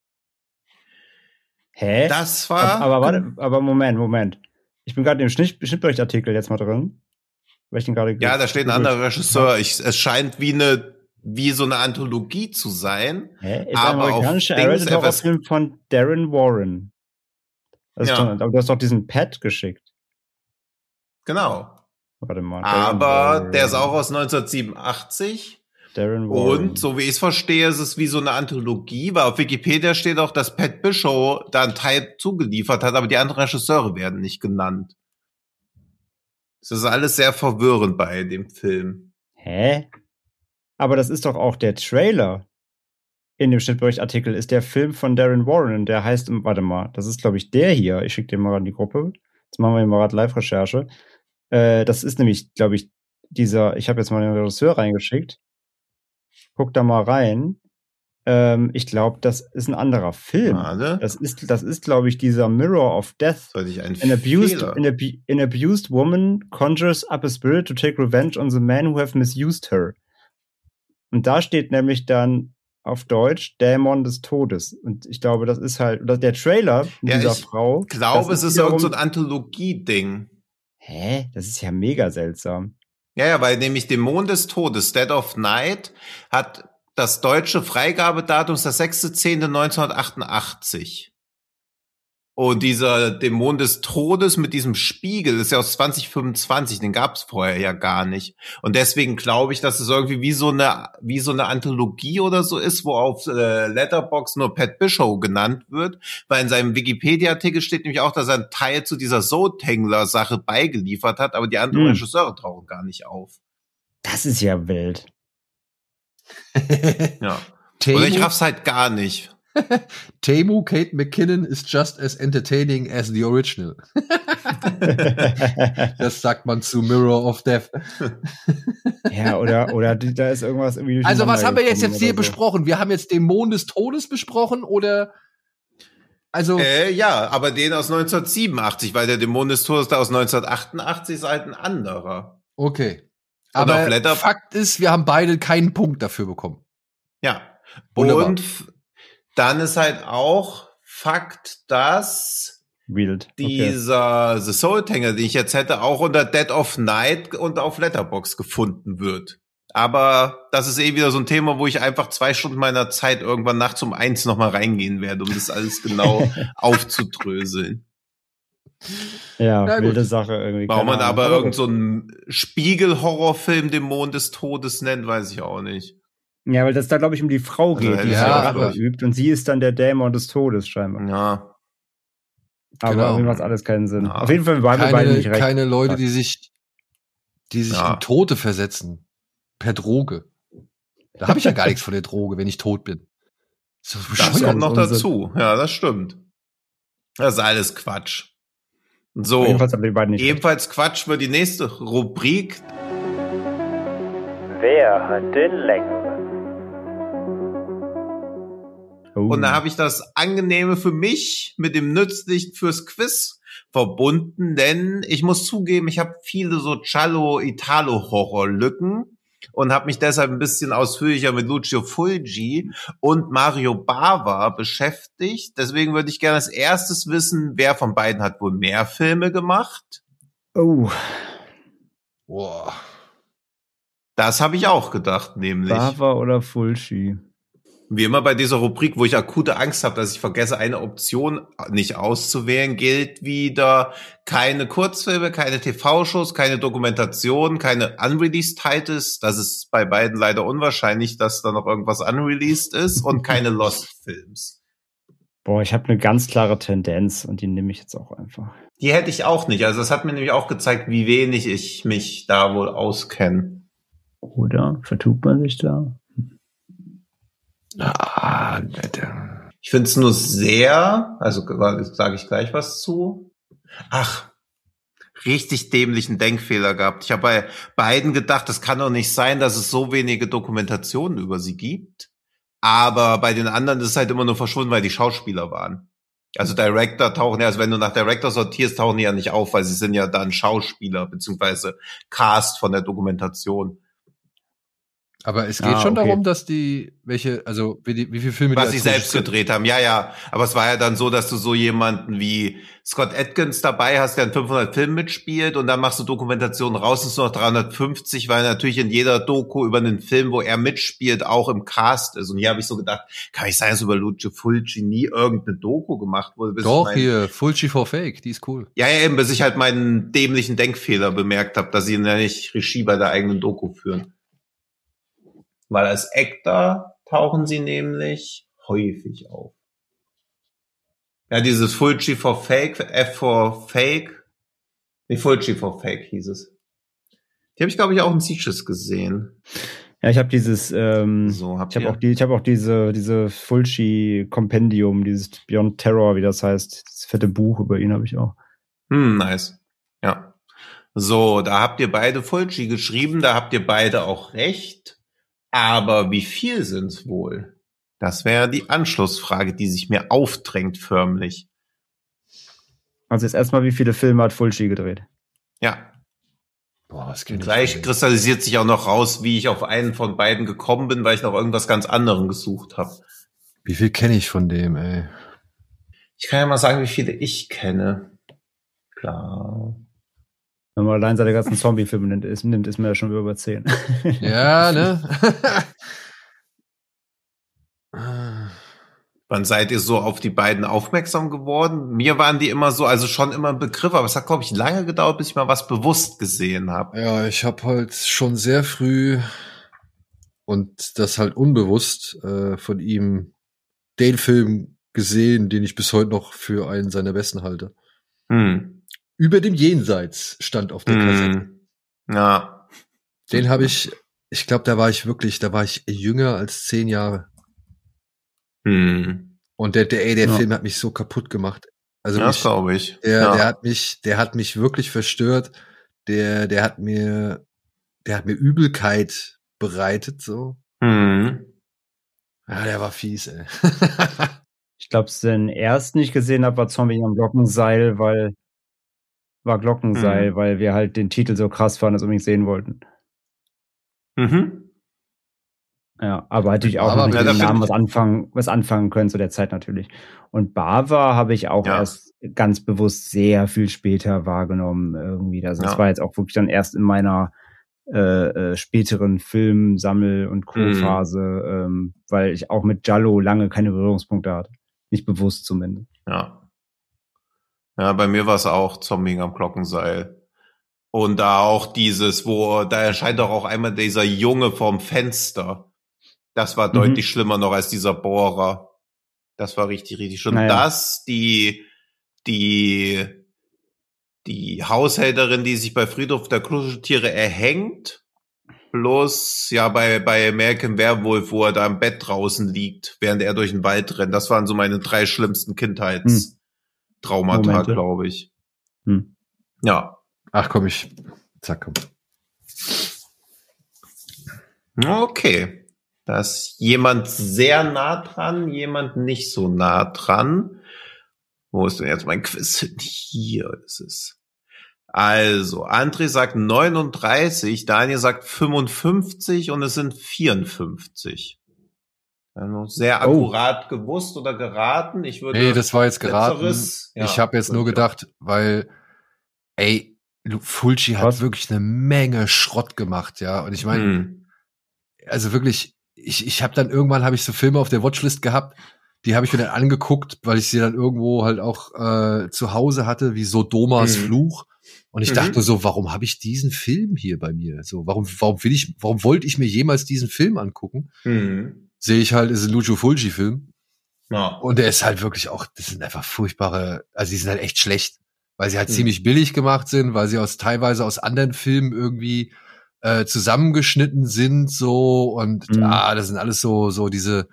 Speaker 3: Hä?
Speaker 4: Das war.
Speaker 3: aber, aber warte, aber Moment, Moment. Ich bin gerade im Schnitt, Schnittberichtartikel jetzt mal drin. Weil ich den gerade
Speaker 4: Ja, da steht ein anderer Regisseur. Ich, es scheint wie eine, wie so eine Anthologie zu sein.
Speaker 3: Hä? Ist
Speaker 4: Aber
Speaker 3: ein amerikanischer
Speaker 4: auf Dings
Speaker 3: R-Rated Horrorfilm von Darren Warren. Das ist
Speaker 4: Ja.
Speaker 3: schon, aber du hast doch diesen Pad geschickt.
Speaker 4: Genau.
Speaker 3: Warte mal. Darren
Speaker 4: Aber
Speaker 3: Warren.
Speaker 4: der ist auch aus neunzehnhundertsiebenundachtzig.
Speaker 3: Darren Warren.
Speaker 4: Und so wie ich es verstehe, ist es wie so eine Anthologie, weil auf Wikipedia steht auch, dass Pat Bischow da einen Teil zugeliefert hat, aber die anderen Regisseure werden nicht genannt. Das ist alles sehr verwirrend bei dem Film.
Speaker 3: Hä? Aber das ist doch auch der Trailer. In dem Schnittberichtartikel ist der Film von Darren Warren. Der heißt, warte mal, das ist, glaube ich, der hier. Ich schicke den mal in die Gruppe. Jetzt machen wir hier mal gerade Live-Recherche. Äh, das ist nämlich, glaube ich, dieser, ich habe jetzt mal den Regisseur reingeschickt. Guck da mal rein. Ähm, ich glaube, das ist ein anderer Film.
Speaker 4: Warte.
Speaker 3: Das ist, das ist, glaube ich, dieser Mirror of Death.
Speaker 4: Sollte ich einen
Speaker 3: An abused,
Speaker 4: Fehler?
Speaker 3: an, abu an abused woman conjures up a spirit to take revenge on the men who have misused her. Und da steht nämlich dann auf Deutsch Dämon des Todes. Und ich glaube, das ist halt, oder der Trailer mit
Speaker 4: Ja,
Speaker 3: dieser
Speaker 4: ich
Speaker 3: Frau.
Speaker 4: Ich glaube,
Speaker 3: das
Speaker 4: es ist
Speaker 3: wiederum-
Speaker 4: irgend so ein Anthologie-Ding.
Speaker 3: Hä? Das ist ja mega seltsam.
Speaker 4: Ja, ja, weil nämlich Dämon des Todes, Dead of Night, hat das deutsche Freigabedatum ist das sechster zehnter neunzehnhundertachtundachtzig. Und dieser Dämon des Todes mit diesem Spiegel ist ja aus zwanzig fünfundzwanzig, den gab es vorher ja gar nicht. Und deswegen glaube ich, dass es irgendwie wie so eine wie so eine Anthologie oder so ist, wo auf äh, Letterboxd nur Pat Bischow genannt wird, weil in seinem Wikipedia-Artikel steht nämlich auch, dass er einen Teil zu dieser Soul-Tangler-Sache beigeliefert hat, aber die anderen
Speaker 3: Hm.
Speaker 4: Regisseure tauchen gar nicht auf.
Speaker 3: Das ist ja wild.
Speaker 4: Ja.
Speaker 2: Temu,
Speaker 4: Oder ich raff's halt gar nicht.
Speaker 2: Temu Kate McKinnon is just as entertaining as the original. Das sagt man zu Mirror of Death.
Speaker 3: Ja, oder, oder die- da ist irgendwas irgendwie.
Speaker 2: Also was haben wir jetzt,
Speaker 3: durcheinander
Speaker 2: jetzt hier
Speaker 3: gekommen oder so.
Speaker 2: besprochen? Wir haben jetzt Dämon des Todes besprochen oder also
Speaker 4: Äh, ja, aber den aus neunzehnhundertsiebenundachtzig, weil der Dämon des Todes da aus neunzehnhundertachtundachtzig ist halt ein anderer.
Speaker 2: okay.
Speaker 4: Und auf
Speaker 2: Aber
Speaker 4: Letter-
Speaker 2: Fakt ist, wir haben beide keinen Punkt dafür bekommen.
Speaker 4: Ja.
Speaker 2: Wunderbar.
Speaker 4: Und f- dann ist halt auch Fakt, dass
Speaker 3: Wild. Okay.
Speaker 4: dieser The Soul Tanger, den ich jetzt hätte, auch unter Dead of Night und auf Letterboxd gefunden wird. Aber das ist eh wieder so ein Thema, wo ich einfach zwei Stunden meiner Zeit irgendwann nachts um eins nochmal reingehen werde, um das alles genau aufzudröseln.
Speaker 3: Ja,
Speaker 2: Na gut.
Speaker 3: wilde Sache irgendwie.
Speaker 4: Warum man
Speaker 3: keine
Speaker 4: aber
Speaker 3: Ahnung.
Speaker 4: irgend so einen Spiegel-Horrorfilm den Mond des Todes nennt, weiß ich auch nicht.
Speaker 3: Ja, weil das da, glaube ich, um die Frau
Speaker 4: Also,
Speaker 3: geht, die
Speaker 4: ja,
Speaker 3: halt Rache
Speaker 2: aber-
Speaker 3: übt. Und sie ist dann der Dämon des Todes, scheinbar.
Speaker 4: Ja.
Speaker 3: Aber
Speaker 2: Genau.
Speaker 3: irgendwie macht alles keinen Sinn.
Speaker 4: Ja.
Speaker 3: Auf jeden Fall waren wir beide
Speaker 2: Keine,
Speaker 3: nicht recht.
Speaker 2: keine Leute, die sich, die sich
Speaker 4: Ja.
Speaker 2: in Tote versetzen. Per Droge. Da habe ich ja gar nichts von der Droge, wenn ich tot bin. So
Speaker 4: Das
Speaker 2: bescheuert.
Speaker 4: kommt noch
Speaker 3: Unsinn.
Speaker 4: dazu. Ja, das stimmt. Das ist alles Quatsch. So,
Speaker 3: Jedenfalls haben wir beide nicht recht.
Speaker 4: ebenfalls Quatsch wird die nächste Rubrik.
Speaker 3: Wer hat den längeren? Oh.
Speaker 4: Und da habe ich das Angenehme für mich mit dem Nützlichen fürs Quiz verbunden, denn ich muss zugeben, ich habe viele so Giallo-Italo-Horror-Lücken und habe mich deshalb ein bisschen ausführlicher mit Lucio Fulci und Mario Bava beschäftigt. Deswegen würde ich gerne als erstes wissen, wer von beiden hat wohl mehr Filme gemacht?
Speaker 3: oh.
Speaker 2: Boah.
Speaker 4: Das habe ich auch gedacht, nämlich.
Speaker 3: Bava oder Fulci?
Speaker 4: Wie immer bei dieser Rubrik, wo ich akute Angst habe, dass ich vergesse, eine Option nicht auszuwählen, gilt wieder keine Kurzfilme, keine T V-Shows, keine Dokumentation, keine Unreleased Titles. Das ist bei beiden leider unwahrscheinlich, dass da noch irgendwas unreleased ist und keine Lost Films.
Speaker 3: Boah, ich habe eine ganz klare Tendenz und die nehme ich jetzt auch einfach.
Speaker 4: Die hätte ich auch nicht. Also das hat mir nämlich auch gezeigt, wie wenig ich mich da wohl auskenne.
Speaker 3: Oder? Vertut man sich da?
Speaker 2: Ah, Alter.
Speaker 4: Ich finde es nur sehr, also sage ich gleich was zu. Ach, richtig dämlichen Denkfehler gehabt. Ich habe bei beiden gedacht, das kann doch nicht sein, dass es so wenige Dokumentationen über sie gibt. Aber bei den anderen ist es halt immer nur verschwunden, weil die Schauspieler waren. Also Director tauchen ja, also wenn du nach Director sortierst, tauchen die ja nicht auf, weil sie sind ja dann Schauspieler, beziehungsweise Cast von der Dokumentation.
Speaker 2: Aber es geht
Speaker 3: Ah,
Speaker 2: schon
Speaker 3: okay.
Speaker 2: darum, dass die, welche, also wie, die, wie viele Filme
Speaker 4: Was
Speaker 2: die
Speaker 4: sie
Speaker 2: als
Speaker 4: selbst
Speaker 2: Regisseur-
Speaker 4: gedreht haben, ja, ja. Aber es war ja dann so, dass du so jemanden wie Scott Adkins dabei hast, der in fünfhundert Filmen mitspielt und dann machst du Dokumentationen raus, ist nur noch dreihundertfünfzig, weil natürlich in jeder Doku über einen Film, wo er mitspielt, auch im Cast ist. Und hier habe ich so gedacht, kann nicht sein, dass über Lucio Fulci nie irgendeine Doku gemacht wurde. Bis
Speaker 2: Doch,
Speaker 4: ich mein,
Speaker 2: hier, Fulci for Fake, die ist cool.
Speaker 4: Ja, ja, eben, bis ich halt meinen dämlichen Denkfehler bemerkt habe, dass sie ja nicht Regie bei der eigenen Doku führen. Weil als Actor tauchen sie nämlich häufig auf. Ja, dieses Fulci for Fake, F for Fake, nee, Fulci for Fake hieß es. Die habe ich, glaube ich, auch in Sieges gesehen.
Speaker 3: Ja, ich habe dieses, ähm,
Speaker 4: So, habt
Speaker 3: ich habe
Speaker 4: ihr?
Speaker 3: auch die, ich habe auch diese, diese Fulci-Kompendium, dieses Beyond Terror, wie das heißt, das fette Buch über ihn habe ich auch.
Speaker 4: Hm, nice. Ja. So, da habt ihr beide Fulci geschrieben, da habt ihr beide auch recht. Aber wie viel sind's wohl? Das wäre die Anschlussfrage, die sich mir aufdrängt förmlich.
Speaker 3: Also jetzt erstmal, wie viele Filme hat Fulci gedreht?
Speaker 4: Ja,
Speaker 2: Boah, was kenn ich
Speaker 4: gleich
Speaker 2: denn?
Speaker 4: kristallisiert sich auch noch raus, wie ich auf einen von beiden gekommen bin, weil ich nach irgendwas ganz anderem gesucht habe.
Speaker 2: Wie viel kenne ich von dem, ey?
Speaker 4: Ich kann ja mal sagen, wie viele ich kenne. Klar.
Speaker 3: Wenn man allein seine ganzen Zombie-Filme nimmt, ist, nimmt, ist mir ja schon über zehn.
Speaker 2: Ja, ne?
Speaker 4: Wann seid ihr so auf die beiden aufmerksam geworden? Mir waren die immer so, also schon immer ein Begriff, aber es hat, glaube ich, lange gedauert, bis ich mal was bewusst gesehen habe.
Speaker 2: Ja, ich habe halt schon sehr früh und das halt unbewusst äh, von ihm den Film gesehen, den ich bis heute noch für einen seiner besten halte.
Speaker 4: Hm.
Speaker 2: Über dem Jenseits stand auf der Kassette.
Speaker 4: Hm. Ja.
Speaker 2: Den habe ich, ich glaube, da war ich wirklich, da war ich jünger als zehn Jahre.
Speaker 4: Hm.
Speaker 2: Und der, der, ey, der
Speaker 3: Ja.
Speaker 2: Film hat mich so kaputt gemacht. Also
Speaker 4: Ja, das
Speaker 2: mich,
Speaker 4: glaube ich.
Speaker 2: der,
Speaker 4: ja.
Speaker 2: der hat mich, der hat mich wirklich verstört. Der, der hat mir, der hat mir Übelkeit bereitet, so.
Speaker 4: Hm.
Speaker 2: Ja, der war fies, ey.
Speaker 3: Ich glaube, den ersten nicht gesehen habe, war Zombie am Glockenseil, weil war Glockenseil,
Speaker 4: Mhm.
Speaker 3: weil wir halt den Titel so krass fanden, dass wir unbedingt sehen wollten.
Speaker 4: Mhm.
Speaker 3: Ja, aber natürlich auch
Speaker 2: Aber
Speaker 3: noch mit
Speaker 4: ja,
Speaker 3: dem
Speaker 4: da
Speaker 3: Namen
Speaker 4: find
Speaker 3: was anfangen, was anfangen können zu der Zeit natürlich. Und Bava habe ich auch
Speaker 4: Ja.
Speaker 3: erst ganz bewusst sehr viel später wahrgenommen irgendwie. Also das
Speaker 4: Ja.
Speaker 3: war jetzt auch wirklich dann erst in meiner äh, äh, späteren Film-, Sammel- und Co-Phase,
Speaker 4: Mhm.
Speaker 3: ähm, weil ich auch mit Giallo lange keine Berührungspunkte hatte. Nicht bewusst zumindest.
Speaker 4: Ja. Ja, bei mir war es auch Zombie am Glockenseil. Und da auch dieses, wo, da erscheint doch auch einmal dieser Junge vorm Fenster. Das war mhm. deutlich schlimmer noch als dieser Bohrer. Das war richtig, richtig schlimm. Naja. Das, die, die, die Haushälterin, die sich bei Friedhof der Kuscheltiere erhängt, plus, ja, bei, bei American Werewolf, wo er da im Bett draußen liegt, während er durch den Wald rennt. Das waren so meine drei schlimmsten Kindheitstraumata, hm. glaube ich. Hm. Ja.
Speaker 2: Ach komm, ich, zack, komm.
Speaker 4: Okay. Da ist jemand sehr nah dran, jemand nicht so nah dran. Wo ist denn jetzt mein Quiz? Hier ist es. Also, André sagt neununddreißig, Daniel sagt fünfundfünfzig und es sind vierundfünfzig. Also sehr akkurat oh. gewusst oder geraten. Ich würde
Speaker 2: nee, das war jetzt geraten. Ja, ich habe jetzt nur gedacht, weil, ey, Fulci hat Was? wirklich eine Menge Schrott gemacht, ja. Und ich meine, hm. also wirklich, ich, ich habe dann irgendwann habe ich so Filme auf der Watchlist gehabt, die habe ich mir dann angeguckt, weil ich sie dann irgendwo halt auch äh, zu Hause hatte, wie Sodomas hm. Fluch. Und ich mhm. dachte so, warum habe ich diesen Film hier bei mir? So, warum, warum will ich, warum wollte ich mir jemals diesen Film angucken? Mhm. Sehe ich halt, ist ein Lucio Fulci-Film. Ja. Und der ist halt wirklich auch, das sind einfach furchtbare, also die sind halt echt schlecht, weil sie halt mhm. ziemlich billig gemacht sind, weil sie aus teilweise aus anderen Filmen irgendwie äh, zusammengeschnitten sind, so und mhm. ah, das sind alles so, so diese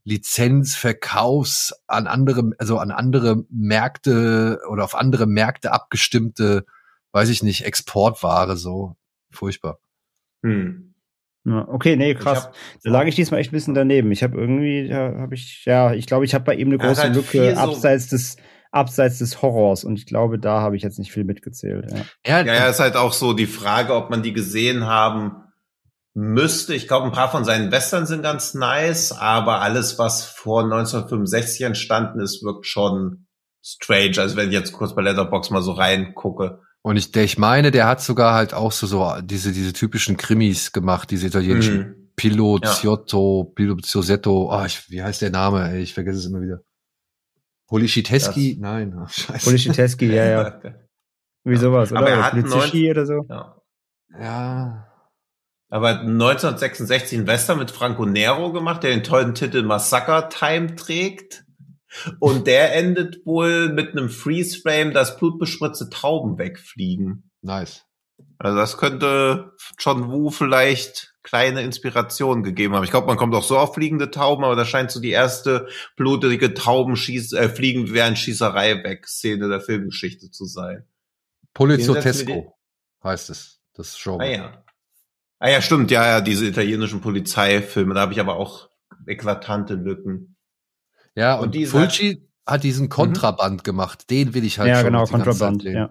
Speaker 2: Lizenzverkaufs an andere, also an andere Märkte oder auf andere Märkte abgestimmte, weiß ich nicht, Exportware, so furchtbar.
Speaker 3: Hm. Ja, okay, nee, krass. Hab, da lag ich diesmal echt ein bisschen daneben. Ich habe irgendwie, ja, habe ich, ja, ich glaube, ich habe bei ihm eine große halt Lücke abseits so des, abseits des Horrors und ich glaube, da habe ich jetzt nicht viel mitgezählt. Ja,
Speaker 4: ja, ja, ist halt auch so die Frage, ob man die gesehen haben müsste. Ich glaube, ein paar von seinen Western sind ganz nice, aber alles, was vor neunzehnhundertfünfundsechzig entstanden ist, wirkt schon strange. Also wenn ich jetzt kurz bei Letterboxd mal so reingucke.
Speaker 2: Und ich, der, ich meine, der hat sogar halt auch so, so diese, diese typischen Krimis gemacht, diese italienischen mhm. Pilozziotto, ja. Pilozzetto, oh, ich, wie heißt der Name, ey, ich vergesse es immer wieder. Policiteschi? Das. Nein, oh, scheiße.
Speaker 3: Policiteschi, ja, ja. Wie sowas, oder?
Speaker 4: Aber er hat
Speaker 3: neunzig oder so?
Speaker 4: Ja.
Speaker 2: ja.
Speaker 4: Aber neunzehnhundertsechsundsechzig ein Western mit Franco Nero gemacht, der den tollen Titel Massacre Time trägt. Und der endet wohl mit einem Freeze-Frame, dass blutbespritzte Tauben wegfliegen.
Speaker 2: Nice.
Speaker 4: Also das könnte John Woo vielleicht kleine Inspiration gegeben haben. Ich glaube, man kommt auch so auf fliegende Tauben, aber das scheint so die erste blutige Taubenschieß, äh, fliegen während Schießerei weg Szene der Filmgeschichte zu sein.
Speaker 2: Poliziotesco heißt es, das Show.
Speaker 4: Ah ja. Ah ja, stimmt, ja, ja, diese italienischen Polizeifilme, da habe ich aber auch eklatante Lücken.
Speaker 2: Ja, und, und Fulci hat diesen Kontraband mhm. gemacht. Den will ich halt
Speaker 3: ja,
Speaker 2: schon.
Speaker 3: Ja, genau, Kontraband, ja.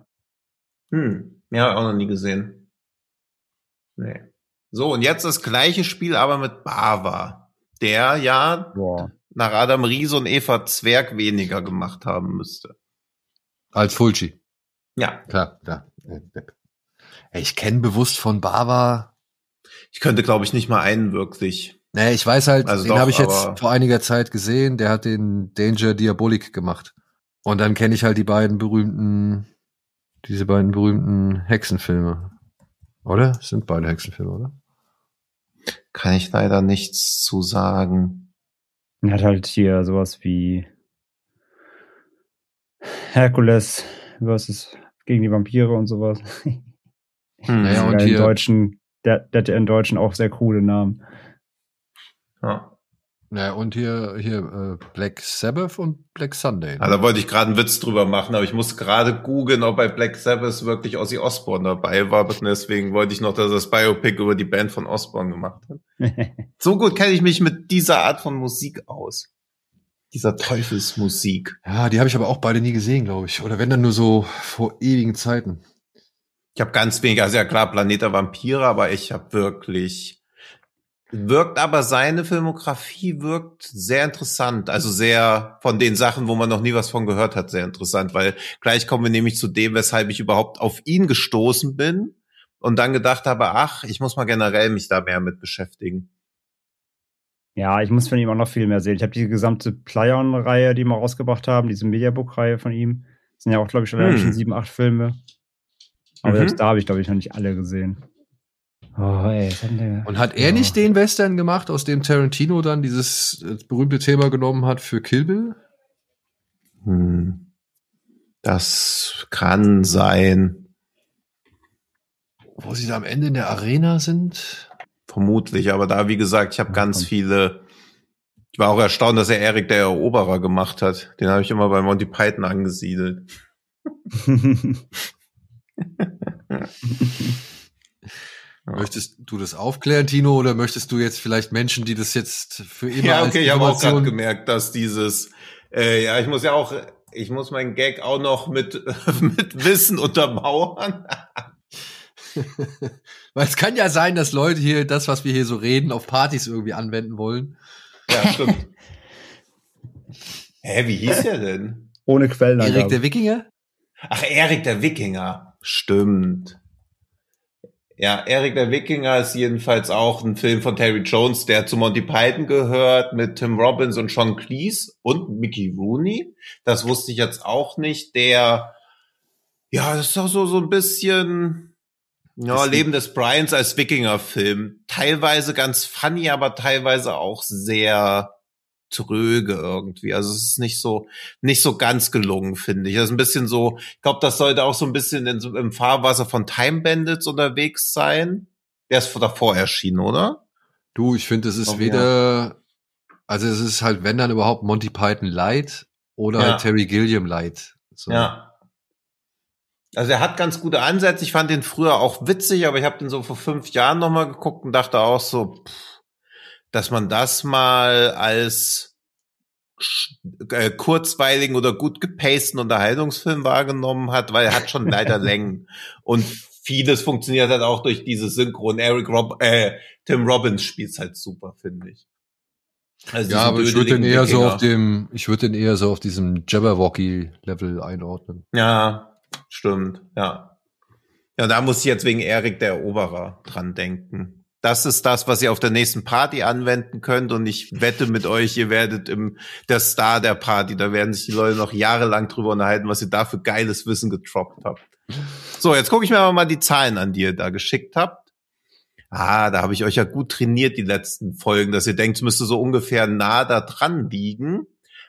Speaker 4: Hm, ja, auch noch nie gesehen. Nee. So, und jetzt das gleiche Spiel, aber mit Bava, der ja Boah. nach Adam Riese und Eva Zwerg weniger gemacht haben müsste.
Speaker 2: Als Fulci.
Speaker 4: Ja.
Speaker 2: Klar, klar. Ich kenne bewusst von Bava.
Speaker 4: Ich könnte, glaube ich, nicht mal einen wirklich.
Speaker 2: Nee, ich weiß halt,
Speaker 4: also
Speaker 2: den habe ich jetzt vor einiger Zeit gesehen, der hat den Danger Diabolik gemacht. Und dann kenne ich halt die beiden berühmten, diese beiden berühmten Hexenfilme. Oder? Das sind beide Hexenfilme, oder?
Speaker 4: Kann ich leider nichts zu sagen.
Speaker 3: Er hat halt hier sowas wie Herkules versus gegen die Vampire und sowas.
Speaker 2: Hm. Naja, und
Speaker 3: hier
Speaker 2: im
Speaker 3: Deutschen, der, der hat im Deutschen auch sehr coole Namen.
Speaker 4: Ja.
Speaker 2: Ja, und hier, hier äh, Black Sabbath und Black Sunday. Ne?
Speaker 4: Ah, da wollte ich gerade einen Witz drüber machen, aber ich muss gerade googeln, ob bei Black Sabbath wirklich Ozzy Osbourne dabei war. Und deswegen wollte ich noch, dass das Biopic über die Band von Osbourne gemacht hat. So gut kenne ich mich mit dieser Art von Musik aus. Dieser Teufelsmusik.
Speaker 2: Ja, die habe ich aber auch beide nie gesehen, glaube ich. Oder wenn dann nur so vor ewigen Zeiten.
Speaker 4: Ich habe ganz wenig, also ja klar, Planet der Vampire, aber ich habe wirklich... Wirkt aber seine Filmografie wirkt sehr interessant, also sehr von den Sachen, wo man noch nie was von gehört hat, sehr interessant, weil gleich kommen wir nämlich zu dem, weshalb ich überhaupt auf ihn gestoßen bin und dann gedacht habe, ach, ich muss mal generell mich da mehr mit beschäftigen.
Speaker 3: Ja, ich muss von ihm auch noch viel mehr sehen. Ich habe die gesamte Plyon-Reihe, die wir rausgebracht haben, diese Mediabook-Reihe von ihm, Das sind ja auch, glaube ich, schon, hm. schon sieben, acht Filme. Aber mhm. selbst da habe ich, glaube ich, noch nicht alle gesehen.
Speaker 2: Oh, ey, und hat er ja. nicht den Western gemacht, aus dem Tarantino dann dieses berühmte Thema genommen hat für Kill Bill?
Speaker 4: Hm. Das kann sein.
Speaker 2: Wo sie da am Ende in der Arena sind?
Speaker 4: Vermutlich, aber da, wie gesagt, ich habe ganz viele. Ich war auch erstaunt, dass er Erik der Eroberer gemacht hat. Den habe ich immer bei Monty Python angesiedelt.
Speaker 2: Möchtest du das aufklären, Tino, oder möchtest du jetzt vielleicht Menschen, die das jetzt für immer
Speaker 4: Ja, okay, ich habe auch gerade gemerkt, dass dieses, äh, ja, ich muss ja auch, ich muss meinen Gag auch noch mit, mit Wissen untermauern.
Speaker 2: Weil es kann ja sein, dass Leute hier das, was wir hier so reden, auf Partys irgendwie anwenden wollen.
Speaker 4: Ja, stimmt. Hä, wie hieß der denn?
Speaker 3: Ohne Quellenangabe.
Speaker 2: Erik der Wikinger?
Speaker 4: Ach, Erik der Wikinger. Stimmt. Ja, Erik der Wikinger ist jedenfalls auch ein Film von Terry Jones, der zu Monty Python gehört, mit Tim Robbins und Sean Cleese und Mickey Rooney. Das wusste ich jetzt auch nicht. Der, ja, das ist auch so, so ein bisschen, ja, Leben des Bryans als Wikinger-Film. Teilweise ganz funny, aber teilweise auch sehr tröge irgendwie. Also es ist nicht so nicht so ganz gelungen, finde ich. Das ist ein bisschen so, ich glaube, das sollte auch so ein bisschen in, im Fahrwasser von Time Bandits unterwegs sein. Der ist davor erschienen, oder?
Speaker 2: Du, ich finde, es ist oh, weder, ja. also es ist halt, wenn dann überhaupt Monty Python Light oder ja. halt Terry Gilliam Light. So.
Speaker 4: Ja. Also er hat ganz gute Ansätze. Ich fand den früher auch witzig, aber ich habe den so vor fünf Jahren nochmal geguckt und dachte auch so, pff, dass man das mal als äh, kurzweiligen oder gut gepaceden Unterhaltungsfilm wahrgenommen hat, weil er hat schon leider Längen. Und vieles funktioniert halt auch durch diese Synchron. Eric Rob äh, Tim Robbins spielt's halt super, finde ich.
Speaker 2: Also ja, aber ich würde den eher Wikinger. so auf dem, ich würde den eher so auf diesem Jabberwocky-Level einordnen.
Speaker 4: Ja, stimmt, ja. Ja, da muss ich jetzt wegen Erik der Eroberer dran denken. Das ist das, was ihr auf der nächsten Party anwenden könnt. Und ich wette mit euch, ihr werdet im der Star der Party, da werden sich die Leute noch jahrelang drüber unterhalten, was ihr da für geiles Wissen getroppt habt. So, jetzt gucke ich mir aber mal die Zahlen an, die ihr da geschickt habt. Ah, da habe ich euch ja gut trainiert, die letzten Folgen, dass ihr denkt, es müsste so ungefähr nah da dran liegen.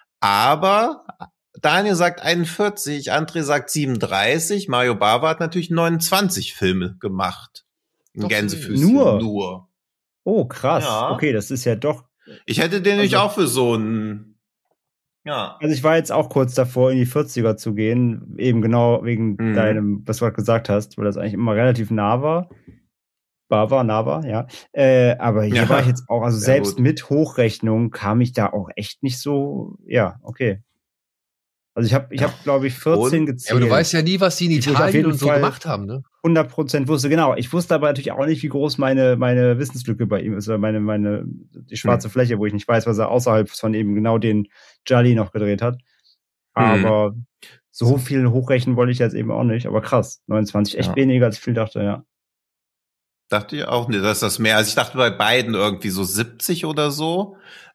Speaker 4: Aber Daniel sagt einundvierzig, André sagt siebenunddreißig, Mario Bava hat natürlich neunundzwanzig Filme gemacht. Gänsefüßchen.
Speaker 3: Nur?
Speaker 4: Nur.
Speaker 3: Oh, krass. Ja. Okay, das ist ja doch.
Speaker 4: Ich hätte den nicht also, auch für so einen. Ja.
Speaker 3: Also ich war jetzt auch kurz davor, in die vierziger zu gehen, eben genau wegen mhm. deinem, was du gerade gesagt hast, weil das eigentlich immer relativ nah war. Bava, Nava, ja. Äh, aber hier ja. war ich jetzt auch, also Sehr selbst gut. mit Hochrechnung kam ich da auch echt nicht so, ja, okay. Also ich habe, ich habe, glaube ich, vierzehn und? gezählt.
Speaker 2: Ja, aber du weißt ja nie, was die in Italien und so Fall gemacht haben, ne?
Speaker 3: hundert Prozent wusste, genau. Ich wusste aber natürlich auch nicht, wie groß meine meine Wissenslücke bei ihm ist, oder meine meine die schwarze hm. Fläche, wo ich nicht weiß, was er außerhalb von eben genau den Jolly noch gedreht hat. Aber hm. so viel hochrechnen wollte ich jetzt eben auch nicht. Aber krass, neunundzwanzig, echt ja. weniger, als ich viel dachte, ja.
Speaker 4: Dachte ich auch nicht, dass das mehr. Also ich dachte bei beiden irgendwie so siebzig oder so.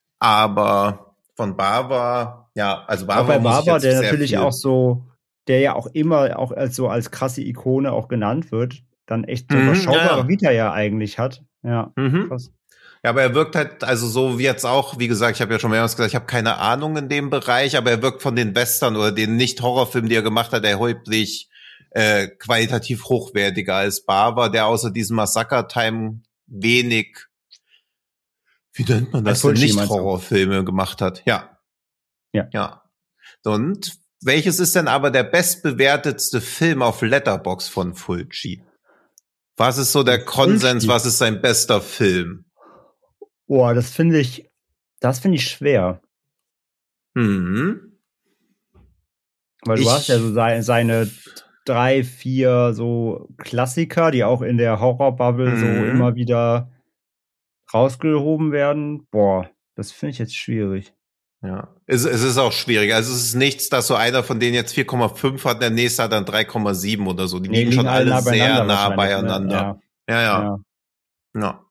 Speaker 4: Aber von Bava, ja, also Bava
Speaker 3: bei Bava, der natürlich viel. auch so, der ja auch immer auch als so als krasse Ikone auch genannt wird, dann echt so mhm, überschaubare ja. Vita ja eigentlich hat. Ja,
Speaker 4: mhm. krass. Ja, aber er wirkt halt, also so wie jetzt auch, wie gesagt, ich habe ja schon mehrmals gesagt, ich habe keine Ahnung in dem Bereich, aber er wirkt von den Western oder den Nicht-Horrorfilmen, die er gemacht hat, erheblich äh, qualitativ hochwertiger als Bava, der außer diesem Massacre-Time wenig, wie nennt man das, denn, Nicht-Horrorfilme gemacht hat. Ja.
Speaker 3: Ja.
Speaker 4: Ja. Und welches ist denn aber der bestbewertetste Film auf Letterboxd von Fulci? Was ist so der Konsens? Was ist sein bester Film?
Speaker 3: Boah, das finde ich, das finde ich schwer.
Speaker 4: Mhm.
Speaker 3: Weil du ich, hast ja so seine, seine drei, vier so Klassiker, die auch in der Horrorbubble mhm. so immer wieder rausgehoben werden. Boah, das finde ich jetzt schwierig.
Speaker 4: Ja, es, es ist auch schwierig. Also es ist nichts, dass so einer von denen jetzt vier Komma fünf hat, der nächste hat dann drei Komma sieben oder so. Die nee, liegen schon alle nah sehr nah beieinander. Ne? Ja. Ja, ja. ja. ja.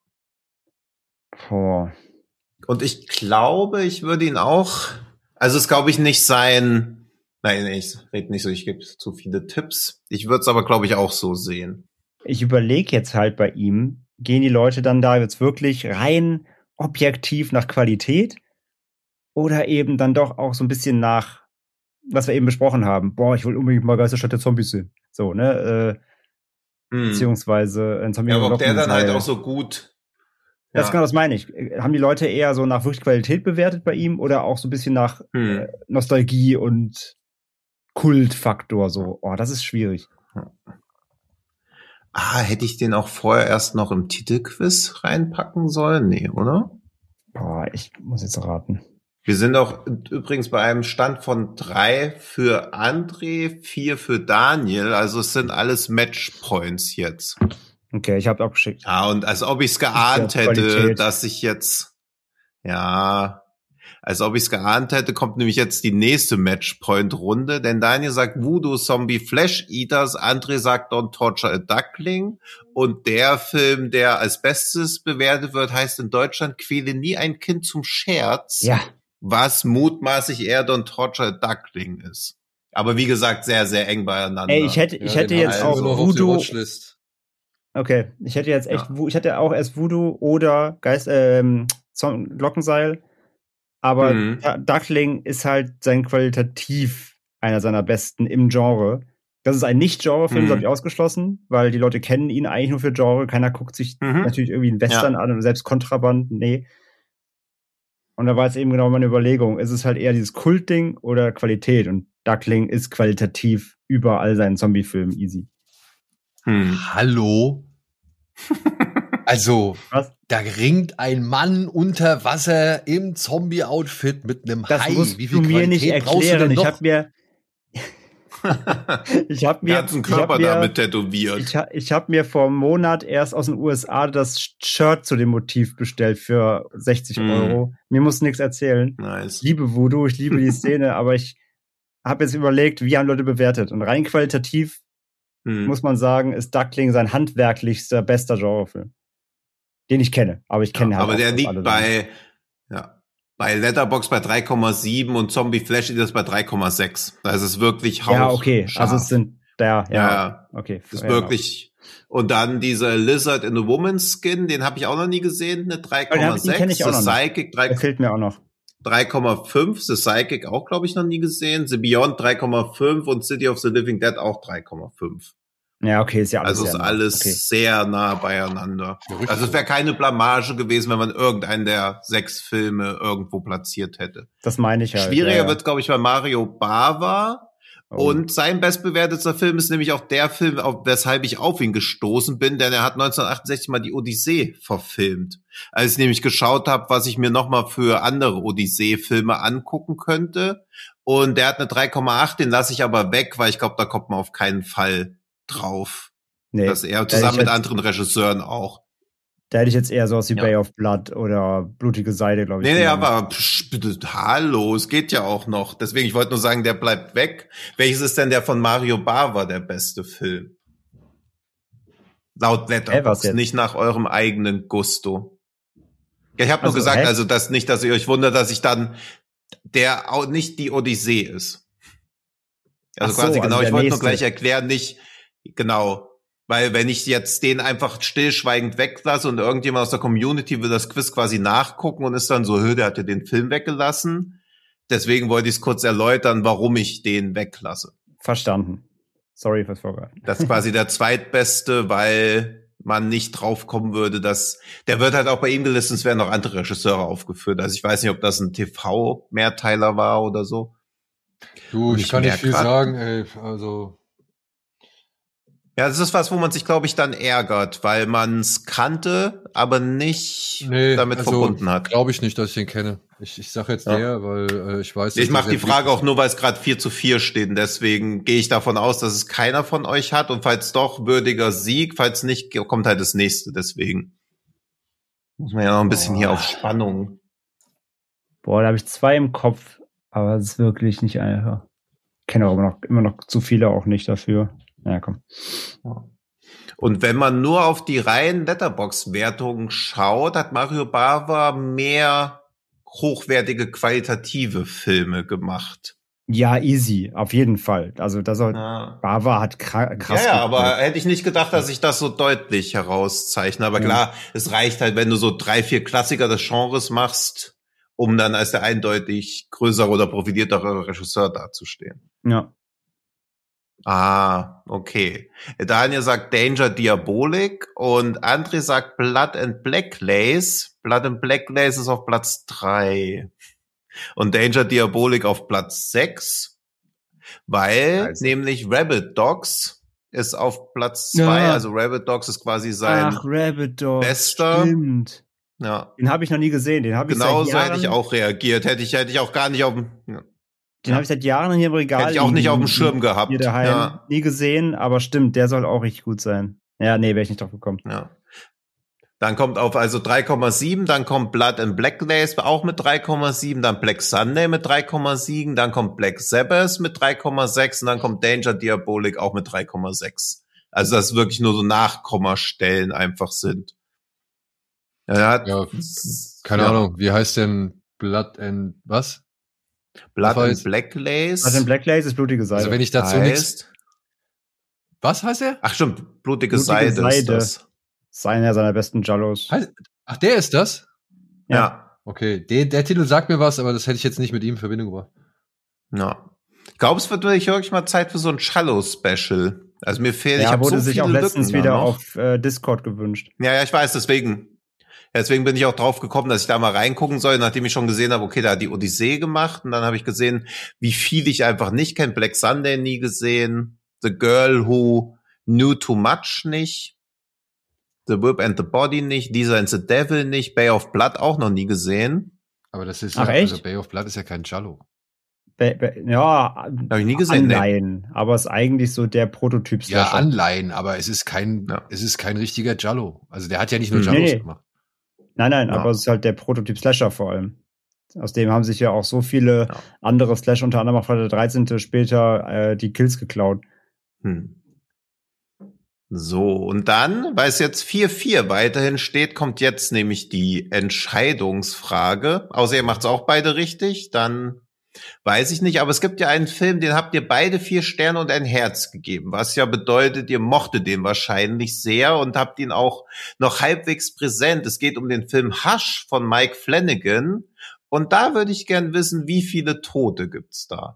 Speaker 3: Boah.
Speaker 4: Und ich glaube, ich würde ihn auch, also es ist, glaube ich, nicht sein Nein, ich rede nicht so, ich gebe zu viele Tipps. Ich würde es aber, glaube ich, auch so sehen.
Speaker 3: Ich überlege jetzt halt bei ihm, gehen die Leute dann da jetzt wirklich rein objektiv nach Qualität oder eben dann doch auch so ein bisschen nach, was wir eben besprochen haben. Boah, ich will unbedingt mal Geisterstadt der Zombies sehen. So, ne? Äh, hm. Beziehungsweise ein Zombie.
Speaker 4: Ja, aber ob der dann halt auch so gut.
Speaker 3: Das ja. Genau, das meine ich. Haben die Leute eher so nach wirklich Qualität bewertet bei ihm oder auch so ein bisschen nach hm. äh, Nostalgie und Kultfaktor so? Oh, das ist schwierig.
Speaker 4: Ah, hätte ich den auch vorher erst noch im Titelquiz reinpacken sollen? Nee, oder?
Speaker 3: Boah, ich muss jetzt raten.
Speaker 4: Wir sind auch übrigens bei einem Stand von drei für André, vier für Daniel. Also es sind alles Matchpoints jetzt.
Speaker 3: Okay, ich habe abgeschickt.
Speaker 4: Ja, und als ob ich es geahnt hätte, dass ich jetzt, ja, als ob ich es geahnt hätte, kommt nämlich jetzt die nächste Matchpoint-Runde. Denn Daniel sagt Voodoo Zombie Flesh Eaters, André sagt Don't Torture a Duckling. Und der Film, der als Bestes bewertet wird, heißt in Deutschland Quäle nie ein Kind zum Scherz.
Speaker 3: Ja.
Speaker 4: Was mutmaßlich eher Don't Torture a Duckling ist. Aber wie gesagt, sehr, sehr eng beieinander.
Speaker 3: Ey, ich hätte, ich ja, hätte jetzt auch Voodoo. Okay, ich hätte jetzt echt, ja. ich hätte auch erst Voodoo oder Geist, ähm, Glockenseil. Aber mhm. Duckling ist halt sein qualitativ einer seiner besten im Genre. Das ist ein Nicht-Genre-Film, mhm. das habe ich ausgeschlossen, weil die Leute kennen ihn eigentlich nur für Genre. Keiner guckt sich mhm. natürlich irgendwie einen Western ja. an und selbst Kontraband, nee. Und da war jetzt eben genau meine Überlegung, ist es halt eher dieses Kultding oder Qualität? Und Duckling ist qualitativ über all seinen Zombie-Filmen easy.
Speaker 2: Hm. Hallo? Also, was? Da ringt ein Mann unter Wasser im Zombie-Outfit mit einem
Speaker 3: das
Speaker 2: Hai.
Speaker 3: Musst
Speaker 2: Wie viel
Speaker 3: du mir
Speaker 2: Qualität
Speaker 3: nicht erklären. Ich habe mir ich habe mir
Speaker 4: ganzen Körper
Speaker 3: ich hab
Speaker 4: damit mir, tätowiert.
Speaker 3: Ich, ich habe mir vor einem Monat erst aus den U S A das Shirt zu dem Motiv bestellt für sechzig mm. Euro. Mir muss nichts erzählen.
Speaker 4: Nice.
Speaker 3: Ich liebe Voodoo, ich liebe die Szene, aber ich habe jetzt überlegt, wie haben Leute bewertet. Und rein qualitativ mm. muss man sagen, ist Duckling sein handwerklichster, bester Genrefilm. Den ich kenne, aber ich kenne
Speaker 4: ja,
Speaker 3: halt
Speaker 4: aber
Speaker 3: auch
Speaker 4: der liegt bei, ja, bei Letterboxd bei drei Komma sieben und Zombie Flesh ist das bei drei Komma sechs. Das ist wirklich hauch.
Speaker 3: Ja, okay,
Speaker 4: scharf.
Speaker 3: Also es sind, ja, ja,
Speaker 4: ja
Speaker 3: okay.
Speaker 4: Das ist ja, wirklich, genau. Und dann dieser Lizard in a Woman's Skin, den habe ich auch noch nie gesehen, eine drei Komma sechs.
Speaker 3: Den kenne ich auch
Speaker 4: The
Speaker 3: noch
Speaker 4: Psychic,
Speaker 3: drei, der fehlt mir auch noch.
Speaker 4: drei Komma fünf, The Psychic auch, glaube ich, noch nie gesehen, The Beyond drei Komma fünf und City of the Living Dead auch drei Komma fünf.
Speaker 3: Ja, okay, ist ja alles
Speaker 4: Also ist
Speaker 3: nah.
Speaker 4: alles
Speaker 3: okay.
Speaker 4: sehr nah beieinander. Also es wäre keine Blamage gewesen, wenn man irgendeinen der sechs Filme irgendwo platziert hätte.
Speaker 3: Das meine ich halt.
Speaker 4: Schwieriger
Speaker 3: ja, ja.
Speaker 4: wird, glaube ich, bei Mario Bava. Oh. Und sein bestbewerteter Film ist nämlich auch der Film, auf, weshalb ich auf ihn gestoßen bin, denn er hat neunzehnhundertachtundsechzig mal die Odyssee verfilmt. Als ich nämlich geschaut habe, was ich mir nochmal für andere Odyssee-Filme angucken könnte. Und der hat eine drei Komma acht, den lasse ich aber weg, weil ich glaube, da kommt man auf keinen Fall drauf. Nee, das er zusammen mit jetzt, anderen Regisseuren auch.
Speaker 3: Da hätte ich jetzt eher sowas wie ja. Bay of Blood oder Blutige Seide, glaube ich.
Speaker 4: Nee, nee, aber psch, hallo, es geht ja auch noch. Deswegen, ich wollte nur sagen, der bleibt weg. Welches ist denn der von Mario Bava der beste Film? Laut Letterboxd, hey, nicht nach eurem eigenen Gusto. Ja, ich habe nur also, gesagt, hä? also dass nicht, dass ihr euch wundert, dass ich dann der auch nicht die Odyssee ist. Also so, quasi genau, also ich wollte nur gleich erklären, nicht genau, weil wenn ich jetzt den einfach stillschweigend weglasse und irgendjemand aus der Community will das Quiz quasi nachgucken und ist dann so, hö, der hat ja den Film weggelassen. Deswegen wollte ich es kurz erläutern, warum ich den weglasse.
Speaker 3: Verstanden. Sorry fürs Vorgreifen.
Speaker 4: Das ist quasi der zweitbeste, weil man nicht drauf kommen würde, dass, der wird halt auch bei ihm gelistet, es werden noch andere Regisseure aufgeführt. Also ich weiß nicht, ob das ein T V-Mehrteiler war oder so.
Speaker 2: Du, ich kann nicht viel sagen, ey, also.
Speaker 4: Ja, das ist was, wo man sich, glaube ich, dann ärgert, weil man es kannte, aber nicht
Speaker 2: nee,
Speaker 4: damit
Speaker 2: also,
Speaker 4: verbunden hat.
Speaker 2: Glaube ich nicht, dass ich den kenne. Ich, ich sage jetzt ja. der, weil äh, ich weiß.
Speaker 4: Ich mache die Frage auch nur, weil es gerade vier zu vier steht. Und deswegen gehe ich davon aus, dass es keiner von euch hat. Und falls doch, würdiger Sieg. Falls nicht, kommt halt das nächste. Deswegen muss man ja noch ein bisschen Boah. hier auf Spannung.
Speaker 3: Boah, da habe ich zwei im Kopf, aber es ist wirklich nicht einfach. Ich kenne auch immer noch, immer noch zu viele auch nicht dafür. Ja, komm.
Speaker 4: Und wenn man nur auf die reinen Letterboxd-Wertungen schaut, hat Mario Bava mehr hochwertige, qualitative Filme gemacht.
Speaker 3: Ja, easy, auf jeden Fall. Also das soll,
Speaker 4: Ja.
Speaker 3: Bava hat kra- krass.
Speaker 4: Ja, ja,
Speaker 3: gespielt.
Speaker 4: aber hätte ich nicht gedacht, dass ich das so deutlich herauszeichne. Aber
Speaker 3: Ja.
Speaker 4: klar, es reicht halt, wenn du so drei, vier Klassiker des Genres machst, um dann als der eindeutig größere oder profiliertere Regisseur dazustehen.
Speaker 3: Ja.
Speaker 4: Ah, okay. Daniel sagt Danger Diabolik und André sagt Blood and Black Lace. Blood and Black Lace ist auf Platz drei. Und Danger Diabolik auf Platz sechs, weil
Speaker 3: Also.
Speaker 4: nämlich Rabbit Dogs ist auf Platz zwei.
Speaker 3: Ja.
Speaker 4: Also Rabbit Dogs ist quasi sein
Speaker 3: Ach, Rabbit Dog.
Speaker 4: bester.
Speaker 3: Stimmt.
Speaker 4: Ja.
Speaker 3: Den habe ich noch nie gesehen. Den habe ich
Speaker 4: Genau
Speaker 3: seit
Speaker 4: so
Speaker 3: Jahren.
Speaker 4: hätte ich auch reagiert. Hätte ich, hätte ich auch gar nicht auf dem, ja.
Speaker 3: Den habe ich seit Jahren hier im Regal.
Speaker 4: Hätte ich auch nicht
Speaker 3: liegen.
Speaker 4: auf dem Schirm gehabt.
Speaker 3: Hier daheim.
Speaker 4: Ja.
Speaker 3: Nie gesehen, aber stimmt, der soll auch richtig gut sein. Ja, nee, wäre ich nicht drauf gekommen.
Speaker 4: Ja. Dann kommt auf also drei Komma sieben, dann kommt Blood and Black Lace auch mit drei Komma sieben, dann Black Sunday mit drei Komma sieben, dann kommt Black Sabbath mit drei Komma sechs und dann kommt Danger Diabolik auch mit drei Komma sechs. Also dass es wirklich nur so Nachkommastellen einfach sind. Er hat,
Speaker 2: Ja, keine
Speaker 4: ja.
Speaker 2: Ahnung, wie heißt denn Blood and was?
Speaker 4: Blood
Speaker 2: Was
Speaker 4: and
Speaker 2: heißt-
Speaker 4: Black Lace.
Speaker 3: Also in Black Lace ist blutige Seide.
Speaker 2: Also wenn ich dazu nichts.
Speaker 4: heißt,
Speaker 2: Was heißt er?
Speaker 4: ach stimmt, blutige,
Speaker 3: Blutige
Speaker 4: Seide, ist
Speaker 3: Seide.
Speaker 4: das.
Speaker 3: ist einer seiner besten Jallos.
Speaker 2: Heißt- Ach, der ist das?
Speaker 4: Ja.
Speaker 2: Okay, der, der Titel sagt mir was, aber das hätte ich jetzt nicht mit ihm in Verbindung gebracht.
Speaker 4: Ja. Ich glaube, es wird wirklich mal Zeit für so ein Cello-Special. Also mir fehlt, ich
Speaker 3: Ja,
Speaker 4: habe
Speaker 3: wurde
Speaker 4: so
Speaker 3: sich
Speaker 4: viele
Speaker 3: auch letztens
Speaker 4: Lücken da
Speaker 3: wieder
Speaker 4: noch.
Speaker 3: auf äh, Discord gewünscht.
Speaker 4: Ja, ja, ich weiß, deswegen. Ja, deswegen bin ich auch drauf gekommen, dass ich da mal reingucken soll, nachdem ich schon gesehen habe, okay, da hat die Odyssee gemacht. Und dann habe ich gesehen, wie viel ich einfach nicht kenne. Black Sunday nie gesehen. The Girl Who Knew Too Much nicht. The Whip and the Body nicht. Lisa and the Devil nicht. Bay of Blood auch noch nie gesehen.
Speaker 2: Aber das ist
Speaker 3: Ach,
Speaker 2: ja,
Speaker 3: echt?
Speaker 2: also Bay of Blood ist ja kein Giallo.
Speaker 3: Be be ja,
Speaker 4: Habe ich nie gesehen. Nee.
Speaker 3: Anleihen, aber ist eigentlich so der Prototyp.
Speaker 2: Ja, Anleihen, aber es ist kein,
Speaker 4: Ja.
Speaker 2: es ist kein richtiger Giallo. Also der hat ja nicht nur
Speaker 4: Hm.
Speaker 2: Giallos
Speaker 3: Nee, nee.
Speaker 2: gemacht.
Speaker 3: Nein, nein,
Speaker 4: Ja.
Speaker 3: aber es ist halt der Prototyp Slasher vor allem. Aus dem haben sich ja auch so viele
Speaker 4: Ja.
Speaker 3: andere Slasher, unter anderem auch Freitag der dreizehnte später äh, die Kills geklaut.
Speaker 4: Hm. So, und dann, weil es jetzt vier vier weiterhin steht, kommt jetzt nämlich die Entscheidungsfrage. Außer ihr macht es auch beide richtig, dann weiß ich nicht. Aber es gibt ja einen Film, den habt ihr beide vier Sterne und ein Herz gegeben, was ja bedeutet, ihr mochtet den wahrscheinlich sehr und habt ihn auch noch halbwegs präsent. Es geht um den Film Hush von Mike Flanagan. Und da würde ich gern wissen, wie viele Tote gibt's da?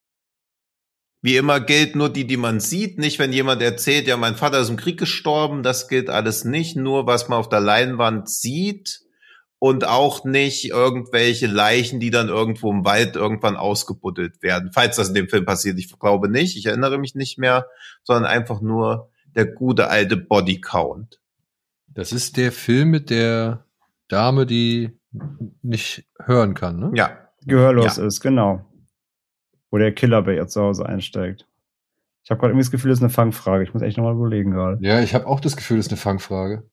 Speaker 4: Wie immer gilt nur die, die man sieht. Nicht, wenn jemand erzählt, ja, mein Vater ist im Krieg gestorben. Das gilt alles nicht. Nur, was man auf der Leinwand sieht. Und auch nicht irgendwelche Leichen, die dann irgendwo im Wald irgendwann ausgebuddelt werden. Falls das in dem Film passiert. Ich glaube nicht. Ich erinnere mich nicht mehr. Sondern einfach nur der gute alte Bodycount.
Speaker 2: Das ist der Film mit der Dame, die nicht hören kann, ne?
Speaker 4: Ja.
Speaker 3: Gehörlos
Speaker 4: Ja.
Speaker 3: ist, genau. Wo der Killer bei ihr zu Hause einsteigt. Ich habe gerade irgendwie das Gefühl, das ist eine Fangfrage. Ich muss echt nochmal überlegen gerade.
Speaker 2: Ja, ich habe auch das Gefühl, das ist eine Fangfrage.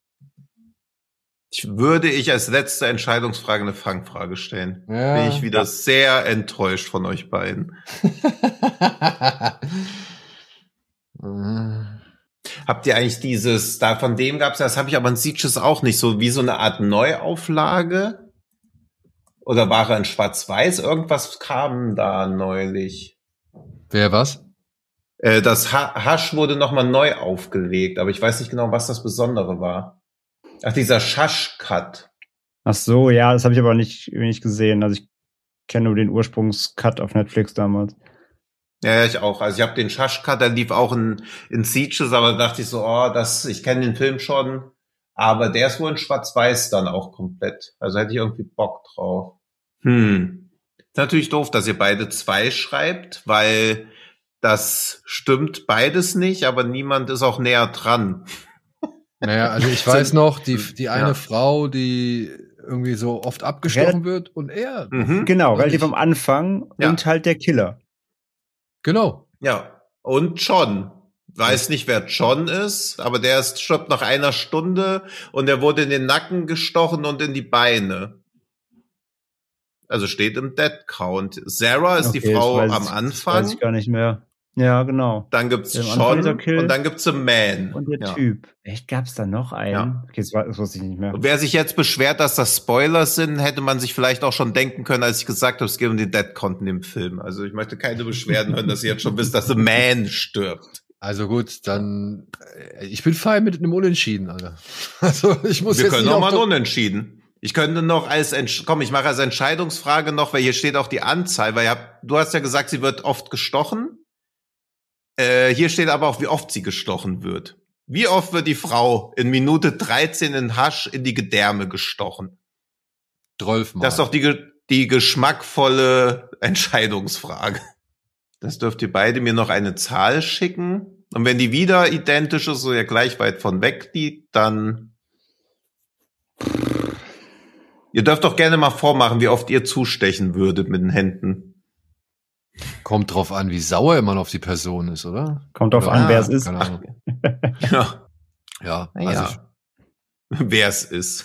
Speaker 4: Ich würde ich als letzte Entscheidungsfrage eine Fangfrage stellen.
Speaker 2: Ja.
Speaker 4: Bin ich wieder sehr enttäuscht von euch beiden. Habt ihr eigentlich dieses, da von dem gab's ja, das habe ich aber in Sieges auch nicht, so wie so eine Art Neuauflage? Oder war er in Schwarz-Weiß? Irgendwas kam da neulich.
Speaker 2: Wer was?
Speaker 4: Äh, das Ha- Hush wurde nochmal neu aufgelegt, aber ich weiß nicht genau, was das Besondere war. Ach, dieser Shush-Cut.
Speaker 3: Ach so, ja, das habe ich aber nicht, nicht gesehen. Also ich kenne nur den Ursprungscut auf Netflix damals.
Speaker 4: Ja, ja, ich auch. Also ich habe den Shush-Cut, der lief auch in, in Sieges, aber da dachte ich so, oh, das, ich kenne den Film schon. Aber der ist wohl in Schwarz-Weiß dann auch komplett. Also hätte ich irgendwie Bock drauf. Hm. Ist natürlich doof, dass ihr beide zwei schreibt, weil das stimmt beides nicht, aber niemand ist auch näher dran.
Speaker 2: Naja, also ich weiß noch, die, die eine
Speaker 4: Ja.
Speaker 2: Frau, die irgendwie so oft abgestochen wird und er.
Speaker 4: Mhm.
Speaker 3: Genau,
Speaker 2: Und
Speaker 3: relativ
Speaker 2: ich-
Speaker 3: am Anfang
Speaker 4: Ja.
Speaker 3: und halt der Killer.
Speaker 2: Genau.
Speaker 4: Ja. Und John. Weiß nicht, wer John ist, aber der ist, stirbt nach einer Stunde und er wurde in den Nacken gestochen und in die Beine. Also steht im Dead Count. Sarah ist die
Speaker 3: Okay,
Speaker 4: Frau
Speaker 3: das weiß
Speaker 4: am
Speaker 3: ich- Das
Speaker 4: Anfang.
Speaker 3: weiß ich gar nicht mehr. Ja, genau.
Speaker 4: Dann gibt's
Speaker 3: Der am
Speaker 4: Sean
Speaker 3: Anfang dieser Kill.
Speaker 4: und dann gibt's The Man.
Speaker 3: Und der
Speaker 4: Ja.
Speaker 3: Typ. Echt, gab's da noch einen?
Speaker 4: Ja.
Speaker 3: Okay, das, war, das wusste ich nicht mehr.
Speaker 4: Und wer sich jetzt beschwert, dass das Spoilers sind, hätte man sich vielleicht auch schon denken können, als ich gesagt habe, es geht um die Dead-Conten im Film. Also ich möchte keine Beschwerden hören, dass ihr jetzt schon wisst, dass The Man stirbt.
Speaker 2: Also gut, dann äh, ich bin fein mit einem Unentschieden, Alter. Also ich muss
Speaker 4: Wir
Speaker 2: jetzt
Speaker 4: können
Speaker 2: nicht
Speaker 4: noch
Speaker 2: auf
Speaker 4: mal ein
Speaker 2: der-
Speaker 4: Unentschieden. Ich könnte noch als, Entsch- komm, ich mache als Entscheidungsfrage noch, weil hier steht auch die Anzahl, weil ihr habt, du hast ja gesagt, sie wird oft gestochen. Äh, hier steht aber auch, wie oft sie gestochen wird. Wie oft wird die Frau in Minute dreizehn in Hasch in die Gedärme gestochen?
Speaker 2: Drolf mal.
Speaker 4: Das ist doch die, ge- die geschmackvolle Entscheidungsfrage. Das dürft ihr beide mir noch eine Zahl schicken. Und wenn die wieder identisch ist oder gleich weit von weg liegt, dann... Ihr dürft doch gerne mal vormachen, wie oft ihr zustechen würdet mit den Händen.
Speaker 2: Kommt drauf an, wie sauer man auf die Person ist, oder?
Speaker 3: Kommt drauf
Speaker 2: Oder-
Speaker 3: an,
Speaker 4: Ah,
Speaker 3: wer es ist.
Speaker 2: Keine Ahnung.
Speaker 4: Ja,
Speaker 2: Ja,
Speaker 4: ja.
Speaker 2: also
Speaker 4: Wer es ist.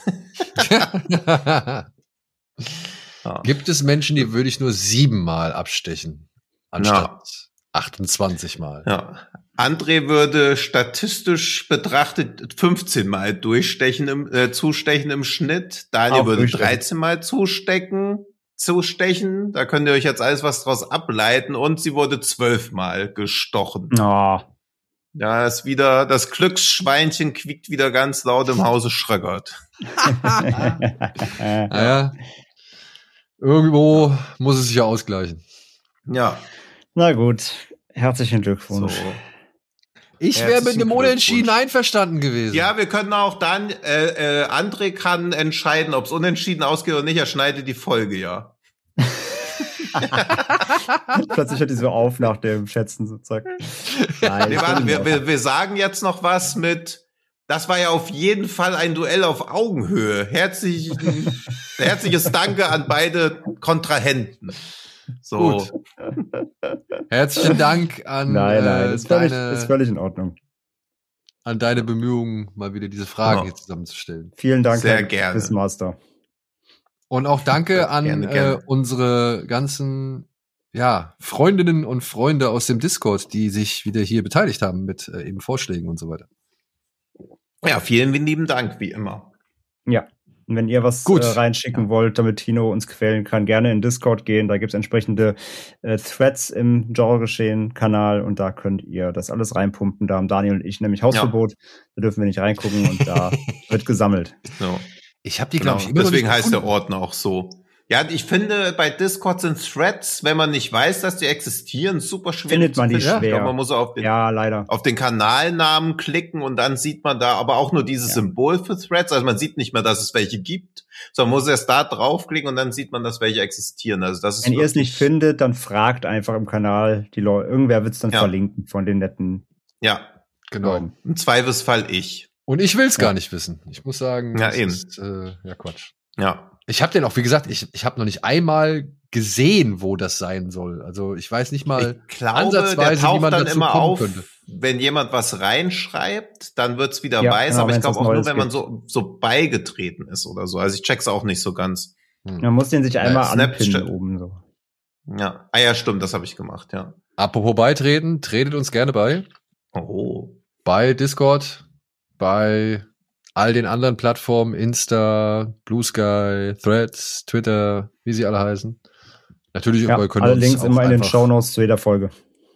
Speaker 4: Ja.
Speaker 2: gibt es Menschen, die würde ich nur siebenmal abstechen, anstatt achtundzwanzig Mal.
Speaker 4: Ja. André würde statistisch betrachtet fünfzehn Mal durchstechen im, äh, zustechen im Schnitt. Daniel
Speaker 3: Auch
Speaker 4: würde
Speaker 3: durchstechen.
Speaker 4: dreizehn Mal zustecken, zustechen. Da könnt ihr euch jetzt alles was draus ableiten. Und sie wurde zwölf Mal gestochen.
Speaker 3: Oh.
Speaker 4: Ja, ist wieder, das Glücksschweinchen quiekt wieder ganz laut im Hause Schröckert.
Speaker 3: äh,
Speaker 2: Naja, irgendwo muss es sich ja ausgleichen.
Speaker 4: Ja,
Speaker 3: Na gut, herzlichen
Speaker 4: so.
Speaker 3: Glückwunsch.
Speaker 2: Ich wäre mit
Speaker 4: Herzlichen
Speaker 2: einem Unentschieden
Speaker 4: Glückwunsch.
Speaker 2: einverstanden gewesen.
Speaker 4: Ja, wir können auch dann, äh, äh, André kann entscheiden, ob es unentschieden ausgeht oder nicht. Er schneidet die Folge, ja.
Speaker 3: Plötzlich hört die so auf nach dem Schätzen sozusagen. Nein,
Speaker 4: Nee, warte, wir, wir, wir sagen jetzt noch was mit, das war ja auf jeden Fall ein Duell auf Augenhöhe. Herzlich, herzliches Danke an beide Kontrahenten. So.
Speaker 2: Gut. Herzlichen Dank an,
Speaker 3: nein, nein,
Speaker 2: äh,
Speaker 3: ist völlig,
Speaker 2: deine,
Speaker 3: ist völlig in Ordnung.
Speaker 2: an deine Bemühungen, mal wieder diese Fragen
Speaker 4: Ja.
Speaker 2: hier zusammenzustellen.
Speaker 3: Vielen Dank,
Speaker 4: Sehr
Speaker 3: Herr
Speaker 4: gerne.
Speaker 3: Quizmaster.
Speaker 2: Und auch danke an
Speaker 4: Gerne, gerne.
Speaker 2: Äh, unsere ganzen ja, Freundinnen und Freunde aus dem Discord, die sich wieder hier beteiligt haben mit äh, eben Vorschlägen und so weiter.
Speaker 4: Ja, vielen lieben Dank, wie immer.
Speaker 3: Ja. Und wenn ihr was
Speaker 2: Gut.
Speaker 3: äh, reinschicken wollt, damit Tino uns quälen kann, gerne in Discord gehen. Da gibt's entsprechende äh, Threads im Genre-Geschehen-Kanal und da könnt ihr das alles reinpumpen. Da haben Daniel und ich nämlich Hausverbot. Da dürfen wir nicht reingucken und da wird gesammelt.
Speaker 4: So.
Speaker 2: Ich habe die,
Speaker 4: Genau.
Speaker 2: glaube ich, immer
Speaker 4: Deswegen
Speaker 2: noch nicht
Speaker 4: heißt der
Speaker 2: gefunden.
Speaker 4: Ordner auch so. Ja, ich finde, bei Discord sind Threads, wenn man nicht weiß, dass die existieren, super schwierig
Speaker 3: Findet man
Speaker 4: zu
Speaker 3: die
Speaker 4: finden. Ich
Speaker 3: schwer.
Speaker 4: glaube, man muss auf den,
Speaker 3: Ja, leider.
Speaker 4: auf den Kanalnamen klicken und dann sieht man da aber auch nur dieses
Speaker 3: Ja.
Speaker 4: Symbol für Threads. Also man sieht nicht mehr, dass es welche gibt, sondern man muss erst da draufklicken und dann sieht man, dass welche existieren. Also das ist
Speaker 3: Wenn ihr es
Speaker 4: wirklich-
Speaker 3: nicht findet, dann fragt einfach im Kanal die Leute. Irgendwer wird's dann
Speaker 4: Ja.
Speaker 3: verlinken von den netten
Speaker 4: Ja,
Speaker 2: Genau.
Speaker 3: Leuten.
Speaker 4: im Zweifelsfall ich.
Speaker 2: Und ich will's
Speaker 3: Ja.
Speaker 2: gar nicht wissen. Ich muss sagen,
Speaker 4: Ja,
Speaker 2: das
Speaker 4: eben.
Speaker 2: ist äh, ja Quatsch.
Speaker 4: Ja.
Speaker 2: Ich habe den auch, wie gesagt, ich, ich habe noch nicht einmal gesehen, wo das sein soll. Also ich weiß nicht mal
Speaker 4: Ich glaube, der
Speaker 2: ansatzweise, wie
Speaker 4: taucht
Speaker 2: man
Speaker 4: dann
Speaker 2: dazu
Speaker 4: immer
Speaker 2: kommen
Speaker 4: auf,
Speaker 2: könnte.
Speaker 4: wenn jemand was reinschreibt, dann wird's wieder
Speaker 3: Ja,
Speaker 4: weiß,
Speaker 3: genau,
Speaker 4: aber ich
Speaker 3: wenn's
Speaker 4: glaube
Speaker 3: was
Speaker 4: auch nur,
Speaker 3: Neues
Speaker 4: wenn man
Speaker 3: gibt.
Speaker 4: so, so beigetreten ist oder so. Also ich check's auch nicht so ganz.
Speaker 3: Man muss den sich einmal
Speaker 4: Snapchat.
Speaker 3: anpinnen oben so.
Speaker 4: Ja. Ah ja, stimmt, das habe ich gemacht, ja.
Speaker 2: Apropos beitreten, tretet uns gerne bei.
Speaker 4: Oh.
Speaker 2: Bei Discord, bei all den anderen Plattformen, Insta, Blue Sky, Threads, Twitter, wie sie alle heißen. Natürlich
Speaker 3: Ja,
Speaker 2: überall können
Speaker 3: alle
Speaker 2: wir uns
Speaker 3: Links
Speaker 2: auch
Speaker 3: immer in den
Speaker 2: einfach-
Speaker 3: Shownotes zu jeder Folge.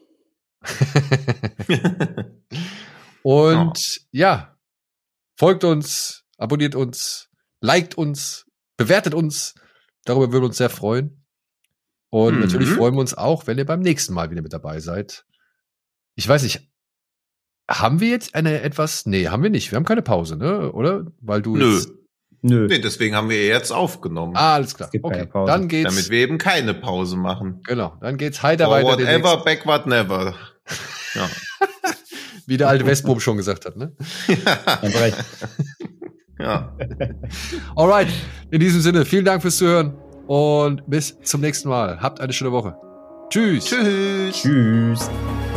Speaker 2: Und ja, folgt uns, abonniert uns, liked uns, bewertet uns. Darüber würden wir uns sehr freuen. Und
Speaker 4: Mhm.
Speaker 2: natürlich freuen wir uns auch, wenn ihr beim nächsten Mal wieder mit dabei seid. Ich weiß nicht, haben wir jetzt eine etwas, nee, haben wir nicht. Wir haben keine Pause, ne? Oder? Weil du
Speaker 4: Nö.
Speaker 2: jetzt,
Speaker 3: Nö.
Speaker 4: Nee, deswegen haben wir jetzt aufgenommen.
Speaker 2: ah, alles klar.
Speaker 3: Es gibt
Speaker 2: Okay,
Speaker 3: keine Pause.
Speaker 2: dann geht's,
Speaker 4: Damit wir eben keine Pause machen.
Speaker 2: genau, dann geht's heiter weiter.
Speaker 4: Forward ever,
Speaker 2: demnächst.
Speaker 4: backward never. Ja.
Speaker 2: Wie der alte Westbrom schon gesagt hat, ne?
Speaker 3: Ganz recht.
Speaker 4: Ja.
Speaker 2: Alright, in diesem Sinne, vielen Dank fürs Zuhören und bis zum nächsten Mal. Habt eine schöne Woche. Tschüss.
Speaker 4: Tschüss.
Speaker 3: Tschüss.